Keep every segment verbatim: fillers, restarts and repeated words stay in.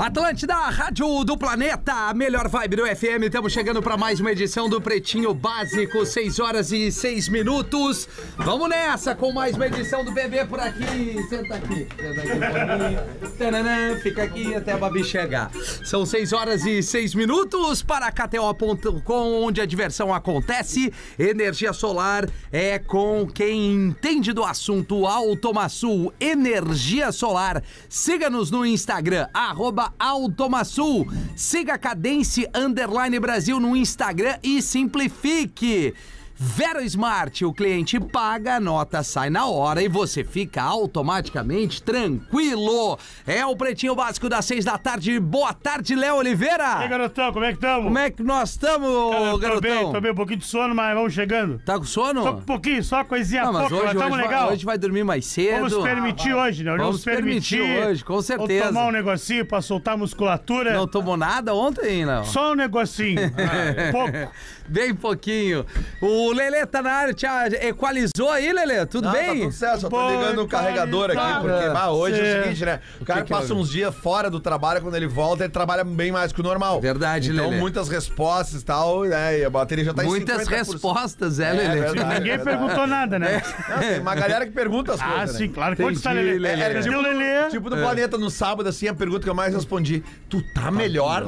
Atlântida, Rádio do Planeta, a melhor vibe do F M. Estamos chegando para mais uma edição do Pretinho Básico, seis horas e seis minutos. Vamos nessa com mais uma edição do Bebê por aqui. Senta aqui. Senta aqui um pouquinho. Tananã, fica aqui até a Babi chegar. São seis horas e seis minutos para K T O ponto com, onde a diversão acontece. Energia solar é com quem entende do assunto. Automaçul, energia solar. Siga-nos no Instagram, arroba Automaçul. Siga a Cadence Underline Brasil no Instagram e simplifique. Vero Smart, o cliente paga, a nota sai na hora e você fica automaticamente tranquilo. É o Pretinho Básico das seis da tarde. Boa tarde, Léo Oliveira. E aí, garotão, como é que estamos? Como é que nós estamos, garotão? Tô bem, tô bem, um pouquinho de sono, mas vamos chegando. Tá com sono? Só um pouquinho, só coisinha Não, mas pouca, hoje, mas tamo hoje legal. Vai, hoje vai dormir mais cedo. Vamos permitir hoje, né? Hoje Vamos vamos permitir, permitir hoje, com certeza. Vamos tomar um negocinho pra soltar a musculatura. Não tomou nada ontem, não? Só um negocinho, pouco. Bem pouquinho. O Lelê tá na área, te equalizou aí, Lelê? Tudo Não, bem? tá tudo certo, só tô ligando o carregador aqui, porque ah, hoje é o seguinte, né? O cara que passa que uns dias fora do trabalho, quando ele volta, ele trabalha bem mais que o normal. Verdade, então, Lelê. muitas respostas e tal, né? E a bateria já tá Muitas em cinquenta por cento. respostas, é, É, Lelê? verdade. Ninguém é perguntou nada, né? Não, tem uma galera que pergunta as Ah, coisas, sim, né? claro. Quanto Entendi, tá, Lelê? Lelê. É, Cadê tipo, o Lelê? tipo do Planeta no sábado, assim, a pergunta que eu mais respondi. Tu tá melhor?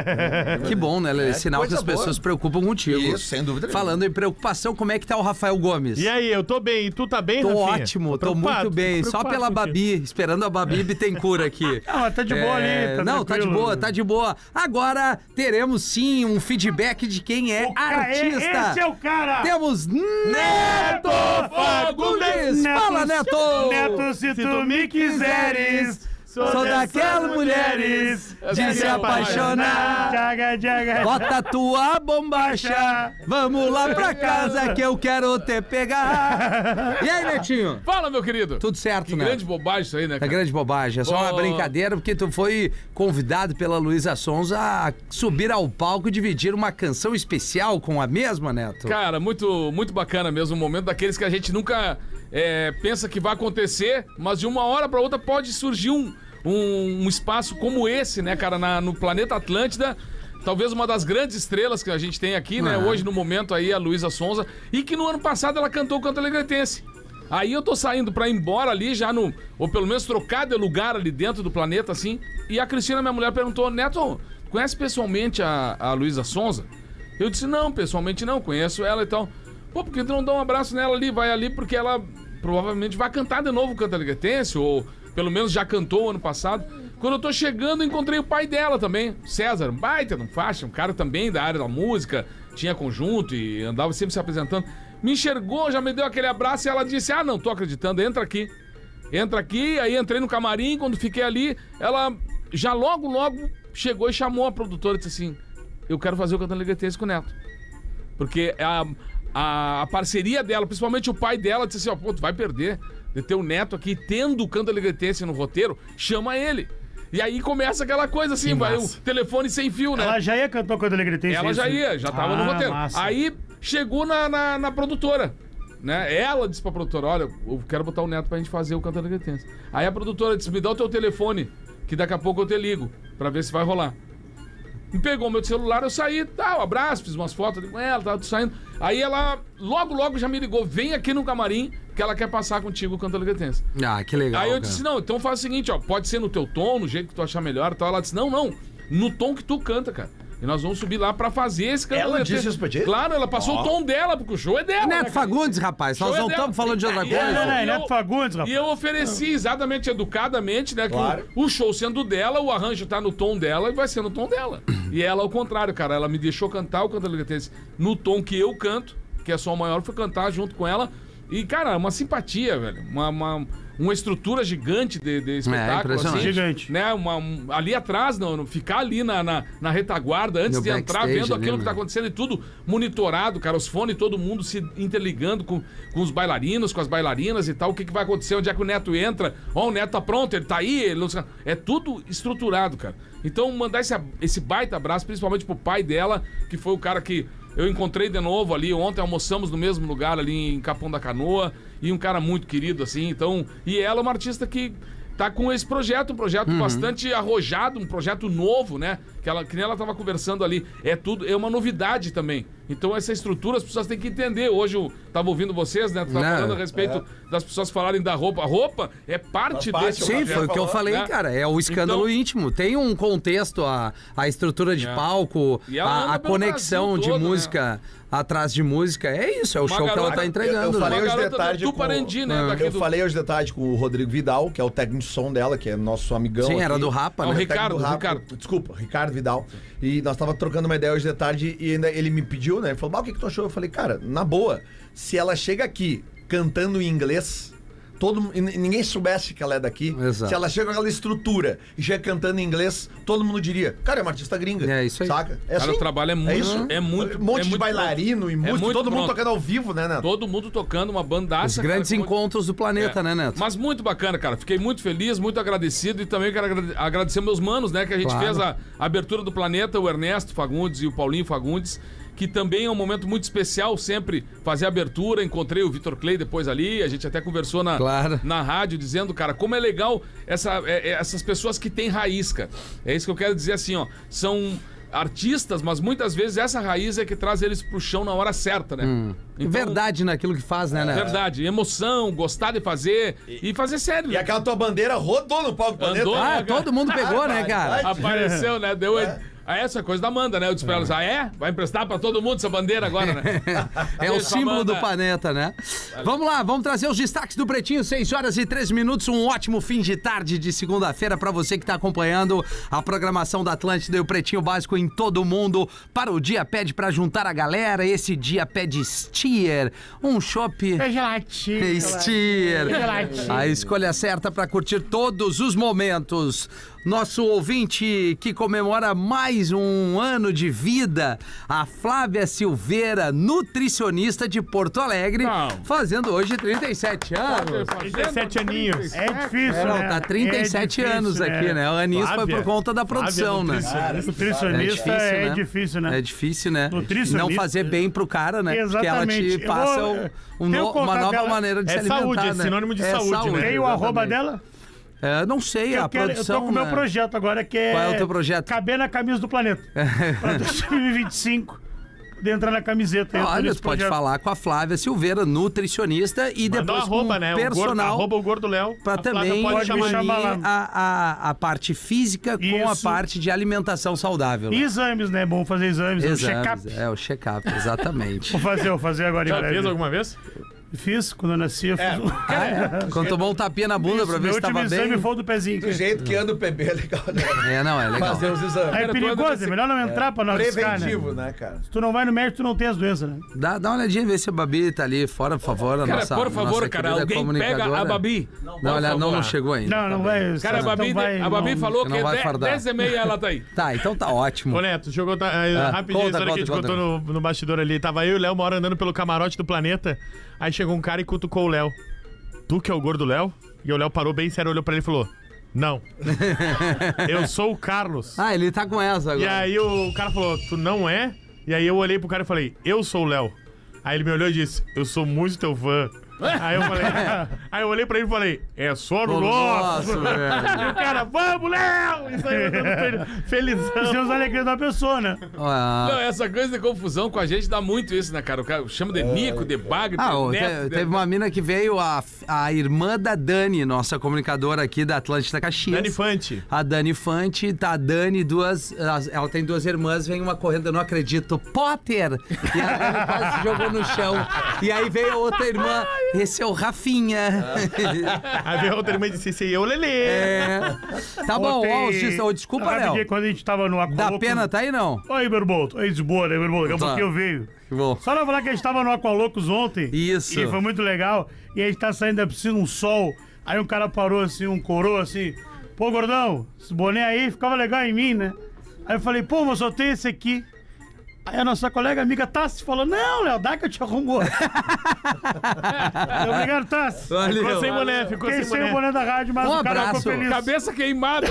Que bom, né, Lelê? É, Sinal que coisa as pessoas boa. se preocupam contigo. Isso, sem dúvida nenhuma. Falando em preocupação, como é que tá o Rafael Gomes? E aí, eu tô bem, e tu tá bem, Tô Rafinha? ótimo, tô preocupado, muito bem. tô Só preocupado pela contigo. Babi, esperando a Babi Bittencourt aqui. Não, mas tá de boa ali, tá Não, tá de tranquilo. boa, tá de boa. Agora teremos sim um feedback de quem é O ca- artista. Esse é o cara! Temos Neto Fagundes! Fala, Neto! Neto, se, tu me quiseres, Sou daquelas mulheres de se apaixonar. Jaga, jaga. Bota tua bombacha, vamos lá pra casa que eu quero te pegar. E aí, Netinho? Fala, meu querido. Tudo certo, Que né? grande bobagem isso aí, né, É cara? grande bobagem, é só uma Oh. brincadeira, porque tu foi convidado pela Luísa Sonza a subir ao palco e dividir uma canção especial com a mesma, Neto. Cara, muito, muito bacana mesmo, um momento daqueles que a gente nunca é, pensa que vai acontecer, mas de uma hora pra outra pode surgir um, um, um espaço como esse, né, cara, na, no planeta Atlântida. Talvez uma das grandes estrelas que a gente tem aqui, né, Ah. hoje no momento aí, a Luísa Sonza, e que no ano passado ela cantou o Canto Alegretense. Aí eu tô saindo pra ir embora ali já no... Ou pelo menos trocar de lugar ali dentro do planeta, assim. E a Cristina, minha mulher, perguntou: Neto, conhece pessoalmente a, a Luísa Sonza? Eu disse: não, pessoalmente não, conheço ela e tal. Pô, por que tu não dá um abraço nela ali? Vai ali porque ela provavelmente vai cantar de novo o Canto Alegretense, ou pelo menos já cantou ano passado. Quando eu tô chegando, encontrei o pai dela também, César, um baita, não faixa, um cara também da área da música, tinha conjunto e andava sempre se apresentando. Me enxergou, já me deu aquele abraço e ela disse: ah, não tô acreditando, entra aqui. Entra aqui, aí entrei no camarim, quando fiquei ali, ela já logo, logo chegou e chamou a produtora e disse assim: eu quero fazer o Canto Alegretense com o Neto. Porque a, a, a parceria dela, principalmente o pai dela, disse assim: ó, pô, tu vai perder de ter o Neto aqui tendo o Canto Alegretense no roteiro, chama ele. E aí começa aquela coisa assim, vai o telefone sem fio, né? Ela já ia cantar quando Alegretense. Ela já ia, já tava ah, no roteiro. Massa. Aí chegou na, na, na produtora, né? Ela disse pra produtora: olha, eu quero botar o Neto pra gente fazer o Canto Alegretense. Aí a produtora disse: me dá o teu telefone, que daqui a pouco eu te ligo, pra ver se vai rolar. Me pegou meu celular, eu saí, tá, um abraço, fiz umas fotos ali com ela, tava saindo. Aí ela, logo, logo já me ligou: vem aqui no camarim, que ela quer passar contigo o Canto Alegretense. Ah, que legal. Aí eu cara. disse: não, então faz o seguinte, ó, pode ser no teu tom, no jeito que tu achar melhor e tal. Ela disse: não, não, no tom que tu canta, cara. E nós vamos subir lá pra fazer esse Canto Ela Alegretense. disse isso pra ti? Claro, ela passou o tom dela, porque o show é dela. né, Neto cara? Fagundes, rapaz, nós Show é não dela. estamos falando de outra E- coisa. e- Não, não, e eu- Neto Fagundes, rapaz. E eu ofereci exatamente, educadamente, né? Que Claro. o, o show sendo dela, o arranjo tá no tom dela e vai ser no tom dela. E ela, ao contrário, cara, ela me deixou cantar o Canto Alegretense no tom que eu canto, que é Sol Maior, fui cantar junto com ela. E, cara, uma simpatia, velho. Uma, uma, uma estrutura gigante de, de espetáculo, impressionante. assim. Gigante. Né? Uma, um- ali atrás, não, não, ficar ali na, na, na retaguarda, antes No de entrar, backstage vendo ali, aquilo né? que tá acontecendo e tudo monitorado, cara. Os fones, todo mundo se interligando com, com os bailarinos, com as bailarinas e tal. O que, que vai acontecer? Onde é que o Neto entra? Ó, o Neto tá pronto, ele tá aí. Ele não... É tudo estruturado, cara. Então, mandar esse, esse baita abraço, principalmente pro pai dela, que foi o cara que eu encontrei de novo ali. Ontem almoçamos no mesmo lugar ali em Capão da Canoa. E um cara muito querido, assim. Então, e ela é uma artista que tá com esse projeto, um projeto uhum. bastante arrojado, um projeto novo, né? Que, ela, que nem ela tava conversando ali. É tudo, é uma novidade também. Então essa estrutura as pessoas têm que entender. Hoje eu tava ouvindo vocês, né? Tu tava falando a respeito é. das pessoas falarem da roupa. A roupa é parte, parte desse Sim, foi o que eu falei, né? cara. É o escândalo então, íntimo. Tem um contexto, a, a estrutura de é. palco, a, a conexão de todo, música né? atrás de música. É isso, é o uma show garota, que ela tá entregando. Eu, eu falei hoje de tarde com... Tuparendi, né? Eu do... falei hoje de tarde com o Rodrigo Vidal, que é o técnico de som dela, que é nosso amigão. Sim, aqui. era do Rapa, né? O Ricardo, Rapa, Ricardo. Desculpa, Ricardo Vidal. E nós tava trocando uma ideia hoje de tarde e ainda ele me pediu, né? Ele falou, o que que tu achou? Eu falei, cara, na boa, se ela chega aqui cantando em inglês, todo, ninguém soubesse que ela é daqui. Exato. Se ela chega com aquela estrutura e chega cantando em inglês, todo mundo diria, cara, é uma artista gringa. É isso aí. Saca? É cara, assim? o trabalho é muito... É isso? É muito... Um monte é de muito bailarino pronto. e músico, é muito todo mundo pronto. tocando ao vivo, né, Neto? Todo mundo tocando, uma bandaça. Os grandes cara, encontros do planeta, é. né, Neto? Mas muito bacana, cara. Fiquei muito feliz, muito agradecido e também quero agradecer meus manos, né? Que a gente claro. fez a abertura do Planeta, o Ernesto Fagundes e o Paulinho Fagundes, que também é um momento muito especial sempre fazer a abertura. Encontrei o Vitor Clay depois ali, a gente até conversou na, claro. na rádio, dizendo, cara, como é legal essa, é, é, essas pessoas que têm raiz, cara. É isso que eu quero dizer assim, ó. São artistas, mas muitas vezes essa raiz é que traz eles pro chão na hora certa, né? Hum. Então, verdade naquilo que faz, né, né? Verdade. Emoção, gostar de fazer e, e fazer sério. E aquela tua bandeira rodou no palco do Planeta. Ah, todo mundo pegou, ah, né, cara? Apareceu, né? Deu... É. Ah, essa é coisa da Amanda, né? Eu disse pra ela, ah, é? Vai emprestar pra todo mundo essa bandeira agora, né? É o símbolo do planeta, né? Vamos lá, vamos trazer os destaques do Pretinho, seis horas e três minutos. Um ótimo fim de tarde de segunda-feira pra você que tá acompanhando a programação da Atlântida e o Pretinho Básico em todo mundo. Para o Dia Pede pra juntar a galera. Esse dia pede Stier, um chopp... É gelatina. Stier. A escolha certa pra curtir todos os momentos. Nosso ouvinte que comemora mais um ano de vida, a Flávia Silveira, nutricionista de Porto Alegre, não. fazendo hoje trinta e sete anos. trinta e sete aninhos. É difícil, é, não, né? Tá trinta e sete é anos né? aqui, né? O aninho foi por conta da produção, Flávia, né? Cara, nutricionista é difícil, né? É difícil, né? Nutricionista. Não fazer bem pro cara, né? Exatamente. Porque ela te passa vou, um no, uma nova dela. maneira de é se alimentar, saúde, né? É sinônimo de é saúde, saúde, né? Tem o arroba dela? É, não sei, eu a quero, produção... Eu tô com o né? meu projeto agora, que é... Qual é o teu projeto? Caber na camisa do planeta. Pra dois mil e vinte e cinco. De entrar na camiseta. Não, olha, tu pode projeto. falar com a Flávia Silveira, nutricionista, e Manda depois arroba, com né? personal... O gordo, arroba o Gordo Léo. Pra também pode unir chamar a, a, a parte física Isso. com a parte de alimentação saudável. E exames, né? É bom fazer exames. exames o check-up. É, o check-up, exatamente. Vou fazer, vou fazer agora. Já fez alguma vez? Fiz, quando eu nasci, eu fiz é. um... Ah, é? Quando tomou um tapinha na bunda Isso, pra ver se tava bem. O último exame foi o do pezinho. Do jeito que anda o P B é legal, né? É, não, é legal. Fazer os exames. É perigoso, é melhor não entrar é. pra não arriscar, Preventivo, né? né, cara? Se tu não vai no médico, tu não tem as doenças, né? Dá, dá uma olhadinha e vê se a Babi tá ali fora, por favor. A cara, nossa, por favor, nossa cara, alguém pega a Babi. Não, não, olha, não, não chegou ainda. Não, não vai. Cara, a Babi, então vai, a Babi não, falou que é dez e meia ela tá aí. Tá, então tá ótimo. Ô, Neto, jogou tá, ah, rapidinho a história que a gente contou no, no bastidor ali. Tava eu e o Léo uma hora andando pelo camarote do Planeta, aí chegou um cara e cutucou o Léo. Tu que é o gordo Léo? E o Léo parou bem sério, olhou pra ele e falou: não. Eu sou o Carlos. Ah, ele tá com essa agora. E aí o cara falou: tu não é? E aí eu olhei pro cara e falei: eu sou o Léo. Aí ele me olhou e disse: eu sou muito teu fã. Aí eu falei, aí eu olhei pra ele e falei, é só no nosso. nosso velho. E o cara, vamos, Léo! Isso aí, eu felizão. Isso é os alegrias da pessoa, né? Ah. Não, essa coisa de confusão com a gente dá muito isso, né, cara? O cara chama de Nico, de Bagre, ah, de Neto. Te, de... Teve uma mina que veio, a, a irmã da Dani, nossa comunicadora aqui da Atlântida Caxias. Dani Fante. A Dani Fante, tá a Dani, duas. Ela tem duas irmãs, vem uma correndo, eu não acredito, Potter! E a Dani quase se jogou no chão. E aí veio a outra irmã, esse é o Rafinha. Aí veio a outra irmã e disse, esse aí é o Lelê. É. Tá bom, ó, Ontem... oh, desculpa, Léo. Quando a gente tava no Aqualoco... Da pena tá aí, não? Oi, meu irmão. Oi, de boa, né, meu irmão? Daqui a pouquinho eu veio. Bom. Só pra falar que a gente tava no Aqualocos ontem. Isso. E foi muito legal. E a gente tá saindo da piscina, um sol. Aí um cara parou assim, um coroa assim. Pô, gordão, esse boné aí ficava legal em mim, né? Aí eu falei, pô, mas só tem esse aqui. Aí a nossa colega amiga Tassi falou, não, Léo, dá que eu te arrumo. Obrigado, Tassi. Valeu. Ficou sem boné, ficou Fiquei sem sem o boné. boné da rádio, mas Um o cara abraço. ficou feliz. Cabeça queimada.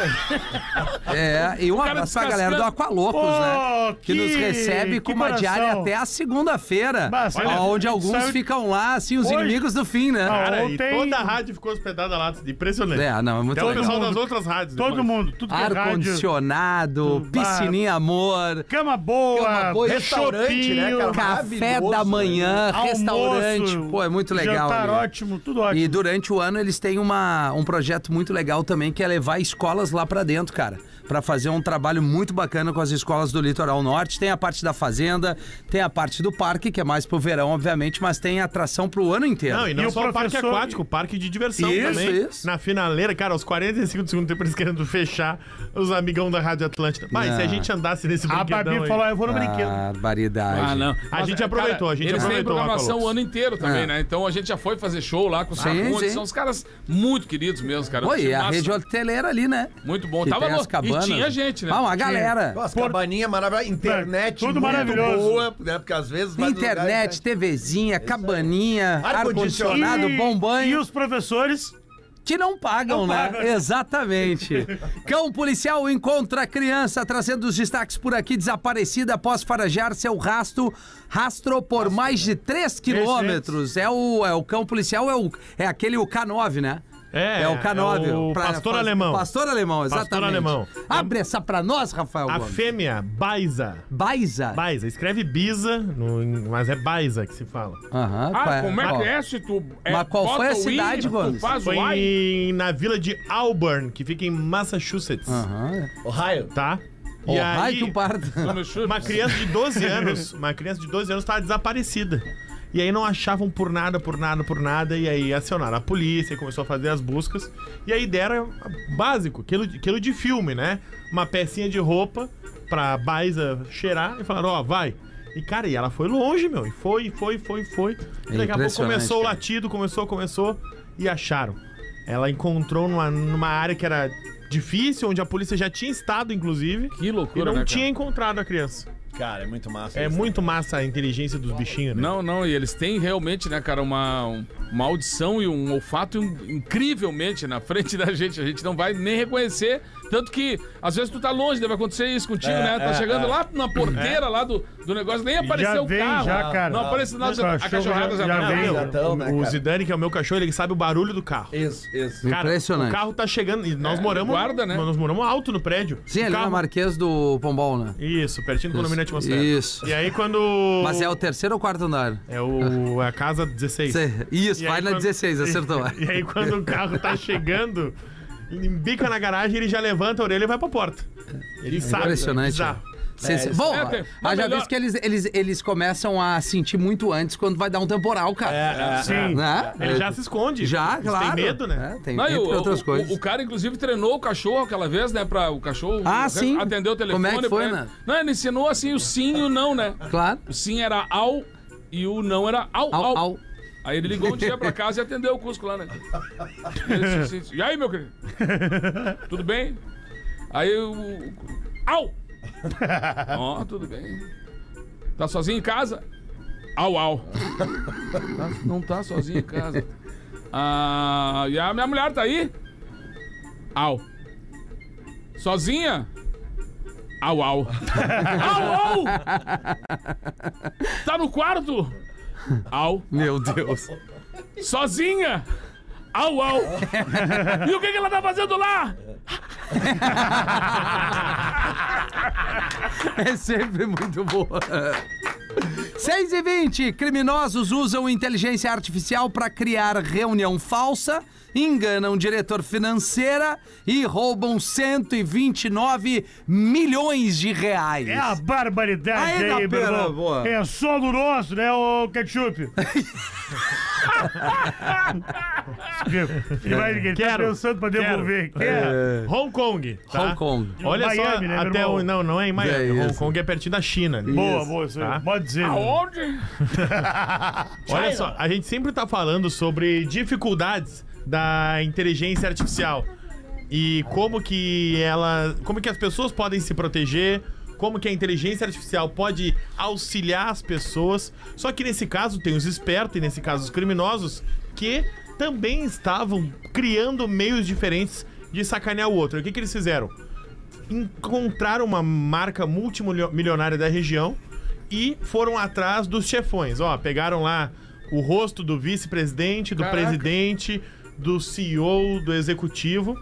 É, e um cara abraço pra descascando. galera do Aqualocos, Pô, né? Que, que- nos recebe com que uma coração. diária até a segunda-feira. Bah, olha, onde alguns saiu- ficam lá, assim, os Hoje- inimigos do fim, né? Ah, Cara, e Ontem- toda a rádio ficou hospedada lá. Impressionante. É, não, é muito Até o legal. pessoal mundo. das outras rádios. Todo depois. mundo, tudo que é rádio. Ar-condicionado, Bah. piscininha amor, Cama boa, Cama boa, restaurante, né, cara? café Maravilhoso, da manhã, almoço, restaurante. Pô, é muito legal. Jantar ali. ótimo, tudo ótimo. E durante o ano eles têm uma, um projeto muito legal também, que é levar escolas lá pra dentro, cara. Pra fazer um trabalho muito bacana com as escolas do Litoral Norte. Tem a parte da fazenda, tem a parte do parque, que é mais pro verão, obviamente, mas tem atração pro ano inteiro. Não, e não E o só o parque professor- aquático, o parque de diversão Isso, também. isso. Na finaleira, cara, aos quarenta e cinco do segundo tempo eles querendo fechar os amigão da Rádio Atlântida. Mas Não. se a gente andasse nesse A brinquedão Babi aí... falou, eu vou no brinquedo. Barbaridade. Ah, não. A Mas, gente aproveitou, a gente eles aproveitou, têm programação Aqualocos. o ano inteiro também, É. né? Então a gente já foi fazer show lá com os Sim, Ramones. sim. São os caras muito queridos mesmo, cara. Oi, Time a massa. rede hoteleira ali, né? Muito bom. Que Tava tem no... as cabanas. E tinha gente, né? Ah, uma galera. Nossa, cabaninha maravilhosa, internet Tudo muito maravilhoso. boa, né? Porque às vezes... vai no lugar Internet, e- TVzinha, cabaninha, Ar-condicionado, ar-condicionado, bom E banho. os professores... Que não pagam, Não né? pagam. Exatamente. Cão policial encontra criança trazendo os destaques por aqui, desaparecida após farajar seu rastro, rastro por mais de três quilômetros. É o, é o cão policial, é, o, é aquele o K nove, né? É, É o K nove. é o pra- pastor faz- alemão. Pastor alemão, exatamente. Pastor alemão. Abre essa pra nós, Rafael A Gomes. fêmea, Baiza. Baiza. Baiza, escreve Bisa, no- mas é Baiza que se fala. Aham, qual Ah, como é Qual? que é se tu... É, Mas qual foi bota a o I, cidade, tu Gomes? faz Foi o I. em- na vila de Auburn, que fica em Massachusetts, Aham. Ohio. tá? Oh, ai, que o pardo. Uma criança de doze anos, uma criança de doze anos estava desaparecida. E aí não achavam por nada, por nada, por nada. E aí acionaram a polícia e começou a fazer as buscas. E aí deram básico, aquilo, aquilo de filme, né? Uma pecinha de roupa pra Baiza cheirar e falaram, ó, vai. E, cara, e ela foi longe, meu. E foi, foi, foi, foi. E daqui a pouco impressionante, começou o cara. latido, começou, começou. E acharam. Ela encontrou numa, numa área que era difícil, onde a polícia já tinha estado, inclusive. Que loucura, E não né, cara? tinha encontrado a criança. Cara, é muito massa. É isso. muito massa a inteligência dos bichinhos, né? Não, não, e eles têm realmente, né, cara, uma, um- uma audição e um olfato in- incrivelmente na frente da gente. A gente não vai nem reconhecer. Tanto que, às vezes, tu tá longe, deve acontecer isso contigo, É, né? Tá é, chegando é. lá na porteira lá do, do negócio, nem apareceu o vem, carro. já, cara. Não apareceu nada, O a cachorro cachorrada já, já tá vem. lá. Já tão, né, o cara? Zidane, que é o meu cachorro, ele sabe o barulho do carro. Isso, isso. Cara, Impressionante. o carro tá chegando. E nós É, moramos. guarda, né? Nós moramos alto no prédio. Sim, O ali na carro- Marquês do Pombal, né? Isso, pertinho do condomínio atmosfera. Isso. E aí quando. Mas é o terceiro ou quarto andar? É o. É a casa dezesseis. Cê- Isso, E vai aí na quando- dezesseis, acertou. E aí quando o carro tá chegando, embica na garagem, ele já levanta a orelha e vai pra porta. Ele sabe. Impressionante. Bizarro. Sensa- É, Bom, é, tem- não, haja melhor- visto que eles, eles, eles começam a sentir muito antes quando vai dar um temporal, cara. É, é, Sim. Né? Ele já se esconde. Já, Eles claro. têm medo, né? É, tem Não, e entre o, outras o- coisas. o, o cara, inclusive, treinou o cachorro aquela vez, né? Pra o cachorro Ah, sim. atender o telefone. Como é que foi, pra ele. né? Não, ele ensinou assim o sim e o não, né? Claro. O sim era au e o não era au, au. Au, au. Aí ele ligou um dia pra casa e atendeu o Cusco lá, né? Ele disse assim, e aí, meu querido? Tudo bem? Aí o... Au! Ó, tudo bem. Tá sozinho em casa? Au, au. Tá- não tá sozinho em casa. Ah, e a minha mulher tá aí? Au. Sozinha? Au, au. Au, au! Tá no quarto? Au. Meu Deus. Sozinha? Au, au. E o que, que ela tá fazendo lá? É sempre muito boa. seis e vinte. Criminosos usam inteligência artificial para criar reunião falsa, enganam diretor financeira e roubam cento e vinte e nove milhões de reais. É a barbaridade Aí aí, dá meu pena, irmão. boa. É só do nosso, né, ô ketchup? Ele vai, ele tá Quero, pensando pra devolver. quero. Quer? Hong Kong. Tá? Hong Kong. Olha Miami, só, né, meu até irmão? o. Não, não é em Miami. É Hong isso. Kong é pertinho da China. ali. Boa, boa, isso aí. Tá. Pode dizer. né? Aonde? Olha só, a gente sempre tá falando sobre dificuldades da inteligência artificial e como que ela, como que as pessoas podem se proteger, como que a inteligência artificial pode auxiliar as pessoas. Só que nesse caso tem os espertos e nesse caso os criminosos que também estavam criando meios diferentes de sacanear o outro. E o que, que eles fizeram? Encontraram uma marca multimilionária da região e foram atrás dos chefões. Ó, pegaram lá o rosto do vice-presidente, do Caraca. presidente, do C E O, do executivo.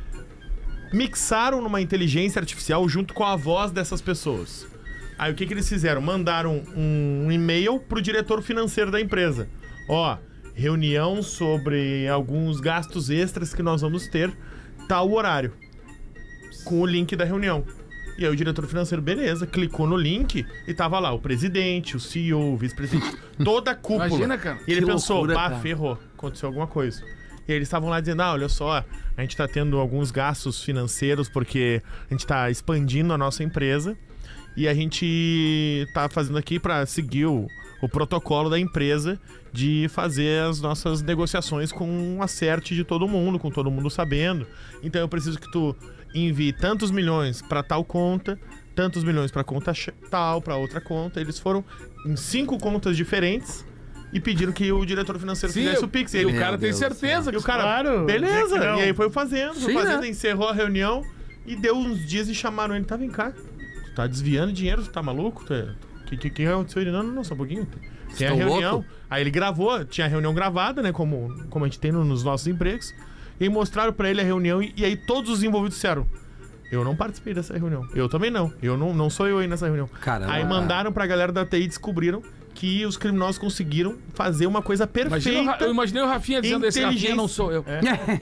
Mixaram numa inteligência artificial junto com a voz dessas pessoas. Aí o que, que eles fizeram? Mandaram um, um e-mail pro diretor financeiro da empresa. Ó, reunião sobre alguns gastos extras que nós vamos ter, tal horário. Com o link da reunião. E aí o diretor financeiro, beleza, clicou no link e tava lá o presidente, o C E O, o vice-presidente, toda a cúpula. Imagina, cara. E ele Que pensou, loucura, pá, cara. ferrou, aconteceu alguma coisa. E aí eles estavam lá dizendo, ah, olha só, a gente tá tendo alguns gastos financeiros porque a gente tá expandindo a nossa empresa e a gente tá fazendo aqui pra seguir o, o protocolo da empresa de fazer as nossas negociações com um acerte de todo mundo, com todo mundo sabendo. Então eu preciso que tu envie tantos milhões pra tal conta, tantos milhões pra conta tal, pra outra conta. Eles foram em cinco contas diferentes e pediram que o diretor financeiro Sim, fizesse eu- o Pix. E Ele, o cara tem Deus certeza e que o cara, Claro, beleza. é que não. E aí foi fazendo, foi Sim, fazendo, né? encerrou a reunião e deu uns dias e chamaram ele. Tá, vem cá. Tu tá desviando dinheiro, tu tá maluco? Tu é... Que, que, que aconteceu? Ele, não, não, não, só um pouquinho. Tem a Estou reunião. louco? Aí ele gravou, tinha a reunião gravada, né? Como, como a gente tem no- nos nossos empregos. E aí mostraram pra ele a reunião e, e aí todos os envolvidos disseram: eu não participei dessa reunião. Eu também não. Eu não, não sou eu aí nessa reunião. Caramba. Aí mandaram pra galera da T I e descobriram que os criminosos conseguiram fazer uma coisa perfeita. Imagina o Ra- eu imaginei o Rafinha dizendo, esse Rafinha Inteligência. não sou eu.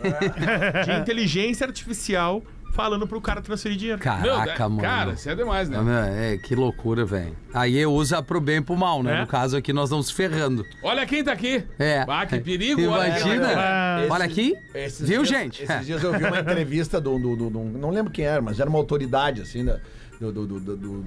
de inteligência artificial falando pro cara transferir dinheiro. Caraca, Meu, mano. Cara, isso é demais, né? Ah, meu, É, que loucura, velho. Aí usa pro bem e pro mal, né? É. No caso aqui, nós estamos ferrando. Olha quem tá aqui. É. Ah, que perigo. olha quem tá Imagina. aqui. Ah, Olha aqui. Esses Viu, dias- gente? Esses dias eu vi uma entrevista do, do, do- do- Não lembro quem era, mas era uma autoridade, assim, da, do, do, do, do- do-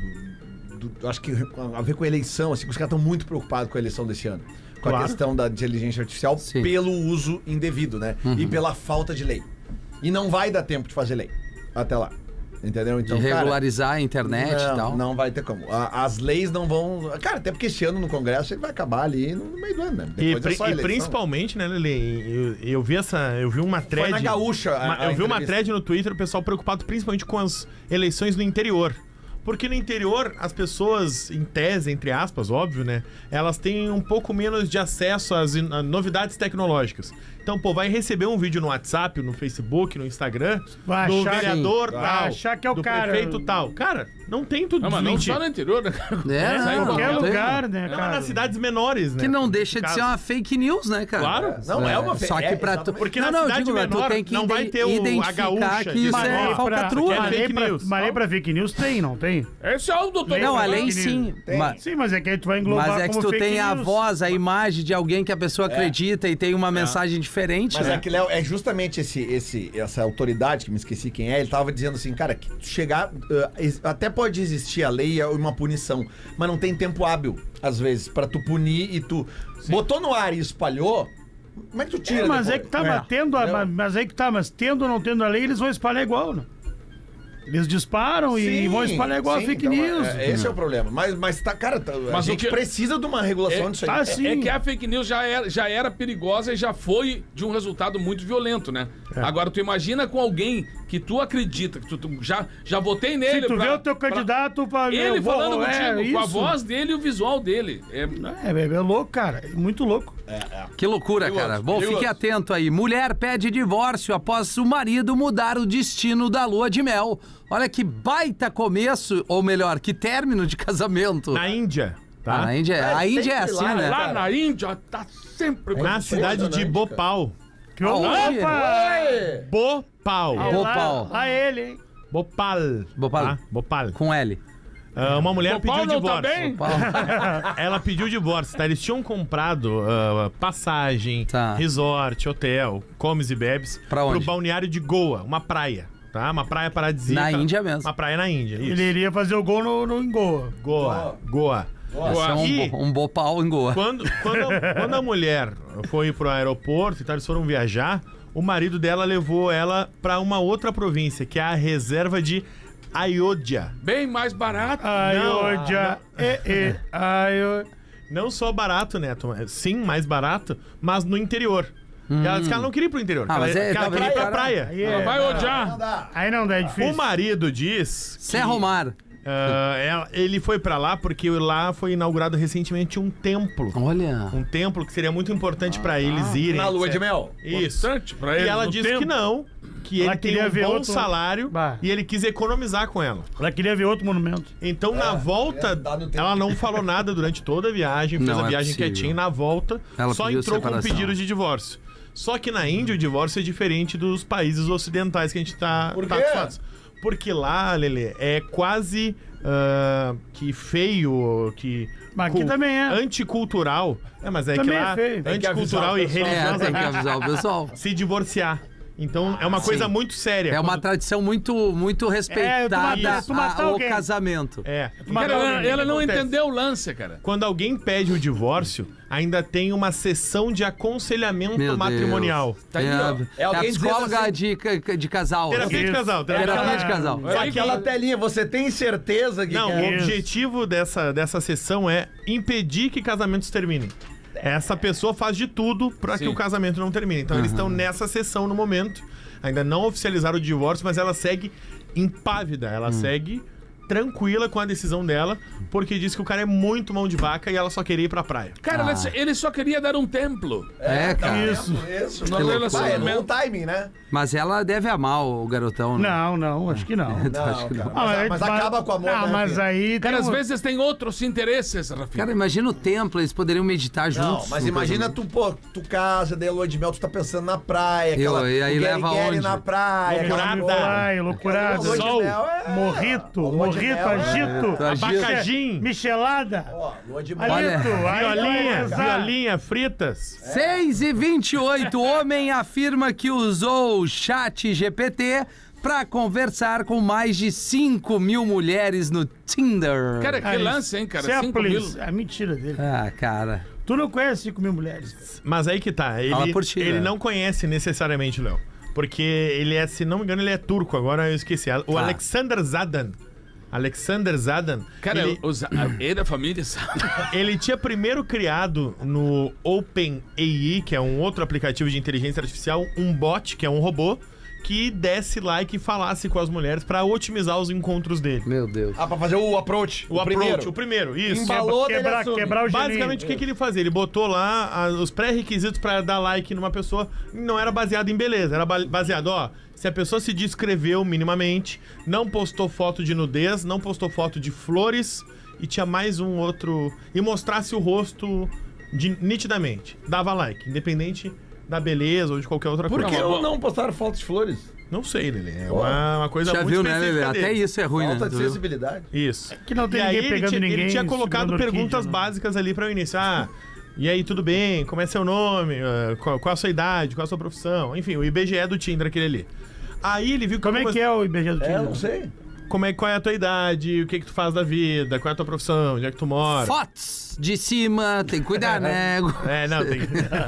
do- acho que a ver com a eleição, assim, que os caras estão muito preocupados com a eleição desse ano. Com Claro. a questão da inteligência artificial Sim. pelo uso indevido, né? E pela falta de lei. E não vai dar tempo de fazer lei até lá. Entendeu? Então, De cara, regularizar a internet não, e tal. não vai ter como. A- As leis não vão. Cara, até porque esse ano no Congresso ele vai acabar ali no meio do ano, né? E, Depois é pri- só a e eleição. principalmente, né, Lele? Eu, eu vi essa. Eu vi uma thread. Foi na Gaúcha. a- uma- a eu vi uma entrevista. thread no Twitter, o pessoal preocupado principalmente com as eleições no interior. Porque no interior, as pessoas, em tese, entre aspas, óbvio, né? Elas têm um pouco menos de acesso às in- a novidades tecnológicas. Então, pô, vai receber um vídeo no WhatsApp, no Facebook, no Instagram, Vai do achar- vereador Sim. tal, Vai achar que é o do cara. prefeito tal. Cara, não tem tudo Não, mas não desmentir. só no interior, né? É, Isso aí não, em Qualquer não tem. lugar, né, Não, cara? nas cidades menores, né? Que não Nesse deixa de ser caso. uma fake news, né, cara? Claro. Não é uma Só fe- que é, pra tu... exatamente. Porque não, na não, cidade digo, menor tu tem que não vai iden- ter o- a identificar gaúcha que isso dizendo, é ó, falcatrua. que é Mas fake lei pra, news. mas lei pra fake news tem, não tem? Esse é o doutor. Não, Lembra além fake sim. news? Tem. Mas, Sim, mas é que aí tu vai englobar mas é que como tu fake tem a news. voz, a imagem de alguém que a pessoa acredita e tem uma mensagem diferente, Mas né? é que, Léo, é justamente esse, esse, essa autoridade, que me esqueci quem é, ele tava dizendo assim, cara, que tu chegar. uh, ex- até pode existir a lei e uma punição, mas não tem tempo hábil, às vezes, pra tu punir e tu. Botou no ar e espalhou. Como é que tu tira? É, mas é depois? que tá, mas tendo a, mas, mas é que tá, mas tendo ou não tendo a lei, eles vão espalhar igual, né? Eles disparam e Sim, vão espalhar igual sim, a fake então, news. é- esse é o problema. Mas, mas tá, cara, tá- a Mas o gente que- precisa de uma regulação É, disso aí. tá, sim. É que a fake news já era, já era perigosa e já foi de um resultado muito violento, né? Agora, tu imagina com alguém que tu acredita, que tu, tu já, já votei nele. Se tu pra- vê o teu pra- candidato pra Ele eu vou- falando é, contigo, com a isso. voz dele e o visual dele. É, É, é, é louco, cara. É muito louco. Que loucura, Perigoso, cara. Bom, perigoso. fique atento aí. Mulher pede divórcio após o marido mudar o destino da lua de mel. Olha que baita começo, ou melhor, que término de casamento. Na Índia, tá? Ah, na Índia, É, a Índia é sempre assim, lá, né? lá na Índia tá sempre. Na cidade de impressionante, Bhopal. Que Aonde? Opa! Bhopal. É Bhopal. Lá, lá ele, hein? Bhopal. Bhopal. Tá? Bhopal. Com L. Ah, uma mulher Bhopal pediu não tá divórcio. bem? Bhopal. Ela pediu divórcio, tá? Eles tinham comprado ah, passagem, Tá. resort, hotel, comes e bebes Pra onde? pro balneário de Goa, uma praia, tá? Uma praia paradisíaca. Na Índia mesmo. Uma praia na Índia, isso. Ele iria fazer o gol no, no em Goa. Goa, Goa. Esse é um, E- bo- um bopal em Goa. Quando, quando, a, quando a mulher foi pro aeroporto e tal, eles foram viajar, o marido dela levou ela pra uma outra província, que é a reserva de Ayodhya. Bem mais barato. Ayodhya, é, é, Ayodhya. Não só barato, Neto, mas sim, mais barato, mas no interior. Hum. Ela disse que ela não queria ir pro interior, Ah, que mas ela, é, que ela tá queria ir pra bem, praia. Aí Ela é, vai Não odiar. dá. aí não dá, é O difícil. marido diz que, Serra Mar. ah, ela- ele foi pra lá porque lá foi inaugurado recentemente um templo. Olha. Um templo que seria muito importante pra eles irem. Na lua de etcétera. mel. Isso. Importante pra E eles ela no disse tempo. que não, que Ela ele tem queria um ver bom outro- salário Bah. e ele quis economizar com ela. Ela queria ver outro monumento. Então, na volta, é, dá no tempo. ela não falou nada durante toda a viagem, fez Não a é viagem possível. quietinha. Na volta, Ela só pediu entrou com separação. pedido de divórcio. Só que na Índia o divórcio é diferente dos países ocidentais que a gente tá, Por tá quê? acostumados. Porque lá, Lelê, é quase ah, que feio, que... Mas aqui também é. Anticultural. É, mas é Também que lá, é feio. Tem que anticultural e avisar o pessoal. É, tem que religiosamente, avisar o pessoal. se divorciar. Então, é uma coisa Sim. muito séria. É uma Quando- tradição muito, muito respeitada matar- tu matar a- ao alguém. casamento. É. Cara, ela, ela não Acontece. entendeu o lance, cara. Quando alguém pede o divórcio, ainda tem uma sessão de aconselhamento Meu matrimonial. Deus. Tá aí, é, ó. É é a alguém psicóloga dizendo assim- de, ca- de casal. Terapia de Isso. casal. Terapia de Terapia casal. de casal. É aquela telinha, você tem certeza que Não, quer? o Isso. objetivo dessa, dessa sessão é impedir que casamentos terminem. Essa pessoa faz de tudo pra que Sim. o casamento não termine. Então eles estão nessa sessão no momento. Ainda não oficializaram o divórcio, mas ela segue impávida. Ela segue tranquila com a decisão dela, porque diz que o cara é muito mão de vaca e ela só queria ir pra praia. Cara, Ah. ele- ele só queria dar um templo. É, cara. Isso, isso. No Que loucura. Ah, é relacionamento. no timing, né? Mas ela deve amar o garotão, né? Não, não, acho que não. Não, acho que cara. não. Mas, Ah, mas acaba com o amor, Ah, né, mas filho? aí. Cara, tem às um- vezes tem outros interesses, Rafinha. Cara, imagina o templo, eles poderiam meditar Não, juntos. mas no imagina casamento. tu, pô, tu casa, daí a lua de mel, tu tá pensando na praia, Eu, aquela, e aí o leva gueri-gueri aonde? na praia, aquela Loucurada. Ai, loucurada. Lua de Sol. mel é- Morrito, Lua de morrito, mel é- agito. Agito. Abacajim, Michelada. Ó, lua de mel. Olha, Alito. aí vai violinha, rezar. violinha, fritas. seis e vinte e oito, homem afirma que usou o chat G P T pra conversar com mais de cinco mil mulheres no Tinder. Cara, que Ah, lance, hein, cara? Isso é cinco please. mil. É mentira dele. Ah, cara. Tu não conhece cinco mil mulheres. Mas aí que tá, Fala ele, por ti, ele né? não conhece necessariamente o Léo. Porque ele é, se não me engano, ele é turco, agora eu esqueci. O Tá. Alexander Zadan. Alexander Zadan. Cara, ele, os, a, ele da família sabe. ele tinha primeiro criado no OpenAI, que é um outro aplicativo de inteligência artificial, um bot, que é um robô, que desse like e falasse com as mulheres pra otimizar os encontros dele. Meu Deus. Ah, pra fazer o approach. O, approach, primeiro. o primeiro, isso. Embalou, dele Quebrar, assume. quebrar o gelinho. Basicamente, o que, que ele fazia? Ele botou lá a- os pré-requisitos pra dar like numa pessoa. Não era baseado em beleza, era ba- baseado, ó. Se a pessoa se descreveu minimamente, não postou foto de nudez, não postou foto de flores e tinha mais um outro. E mostrasse o rosto de- nitidamente. Dava like, independente da beleza ou de qualquer outra Por coisa. que Não, não, não postaram fotos de flores? Não sei, Lelê. É uma, uma coisa Já muito viu, né, específica Lelê? Até dele. isso é ruim, Falta né? de Tu viu? sensibilidade. Isso. Que não tem e ninguém aí ele pegando tinha, ele ninguém, tinha colocado segurando perguntas orquídea, né? básicas ali para o início. Ah, e aí, tudo bem? Como é seu nome? Ah, Qual, qual a sua idade? Qual a sua profissão? Enfim, o I B G E do Tinder, aquele ali. Aí ele viu Como é algumas- que é o I B G do É, Tinder? não sei. como é, qual é a tua idade, o que que tu faz da vida, qual é a tua profissão, onde é que tu mora. Fotos de cima, tem que cuidar, né? É, não, tem.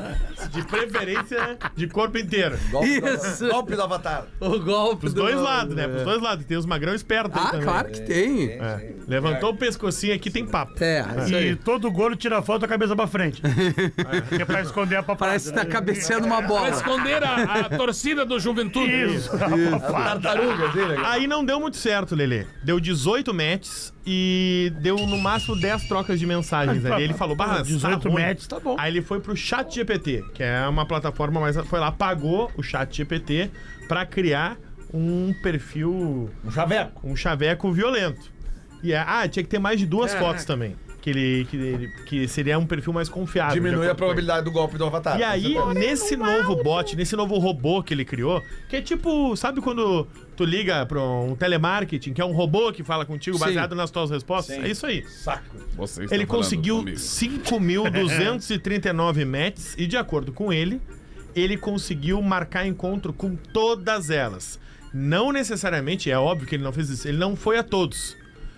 De preferência de corpo inteiro. Golpe Isso. Do, golpe do Avatar. O golpe Pros do- dois lados, né? Pros dois lados. Tem os magrão espertos aí Ah, também. claro que tem. É. Levantou o pescocinho aqui, tem papo. É, isso aí. E todo gordo tira foto com a cabeça pra frente. Que é pra esconder a papada. Parece que tá cabeceando uma Pra bola. esconder a, a torcida do Juventude. Isso. a papada. Tartaruga, assim, né? Aí não deu muito certo, Lelê. Deu dezoito matches e deu no máximo dez trocas de mensagens ali. Ele falou, bah, dezoito tá ruim. matches, tá bom. Aí ele foi pro Chat G P T, que é uma plataforma mais... Foi lá, pagou o Chat G P T pra criar um perfil, Um chaveco. um chaveco violento. E é, ah, tinha que ter mais de duas É, fotos é. também. Que, ele, que, ele, que seria um perfil mais confiável. de Diminui acordo a com probabilidade do golpe do Avatar. e aí, Você- nesse novo bot, nesse novo robô que ele criou, que é tipo, sabe quando tu liga pra um telemarketing, que é um robô que fala contigo Sim. baseado nas tuas respostas? Sim. É isso aí. Saco. Vocês Ele estão falando conseguiu comigo. cinco mil duzentos e trinta e nove matches e, de acordo com ele, ele conseguiu marcar encontro com todas elas. Não necessariamente, é óbvio que ele não fez isso, ele não foi a todos,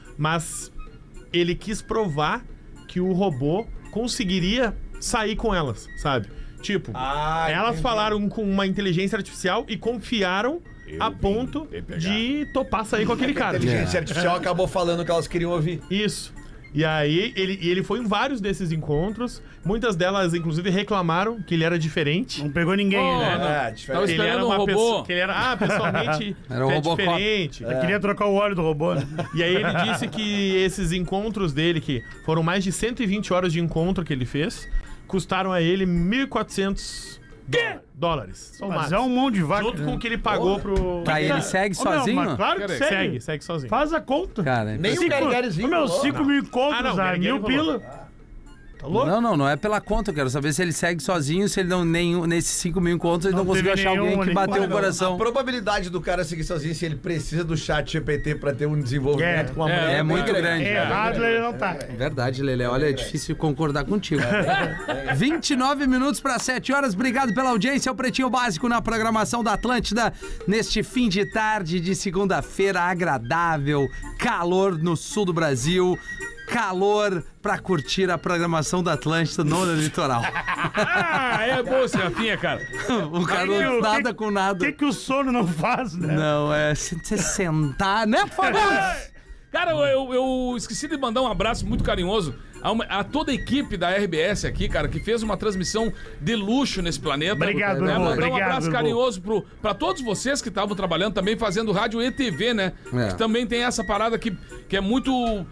mas ele quis provar que o robô conseguiria sair com elas, sabe? Tipo, Ah, elas entendi. falaram com uma inteligência artificial e confiaram a ponto de topar sair com aquele A cara. inteligência artificial acabou falando o que elas queriam ouvir. Isso. E aí, ele, e ele foi em vários desses encontros. Muitas delas, inclusive, reclamaram que ele era diferente. Não pegou ninguém, Oh, né? não. É, Tava diferente. Que ele era esperando um uma robô. pessoa. Que ele era, ah, pessoalmente Era um é Robocop. diferente. Eu queria trocar o óleo do robô, né? E aí ele disse que esses encontros dele, que foram mais de cento e vinte horas de encontro que ele fez, custaram a ele mil e quatrocentos dólares. São Mas mais. é um monte de vaca. Junto né? com o que ele pagou pro... Tá, ele segue Ô, meu, sozinho? mas claro que Peraí, segue. Segue, segue sozinho. Faz a conta. Cara, Nem o Cinco- Gargarizinho Ô, meu, rolou. cinco mil encontros, Ah, não, ah, Gargari mil rolou. pila. Tá louco? não, não, não é pela conta. Eu quero saber se ele segue sozinho, se ele não, nenhum, nesses cinco mil encontros, ele não, Não conseguiu teve achar alguém nenhuma, que nenhuma. bateu o Não, coração. A probabilidade do cara seguir sozinho se ele precisa do chat G P T pra ter um desenvolvimento É, com a mulher é bem muito grande. Errado ele não tá. Verdade, Lelê. Olha, é difícil concordar contigo. vinte e nove minutos para sete horas. Obrigado pela audiência. É o Pretinho Básico na programação da Atlântida. Neste fim de tarde de segunda-feira agradável. Calor no sul do Brasil. Calor pra curtir a programação da Atlântida no litoral. Ah, é bom esse Rafinha, cara. O cara que o- nada que- com O nada. que, que o sono não faz, né? Não, é se você sentar, né, Fagundes? Cara, eu, eu esqueci de mandar um abraço muito carinhoso a, uma- a toda a equipe da R B S aqui, cara, que fez uma transmissão de luxo nesse planeta. Obrigado, né? Lu, Mandar um obrigado, abraço Lu. carinhoso pro, pra todos vocês que estavam trabalhando também, fazendo rádio e T V, né? É. Que também tem essa parada que, que é muito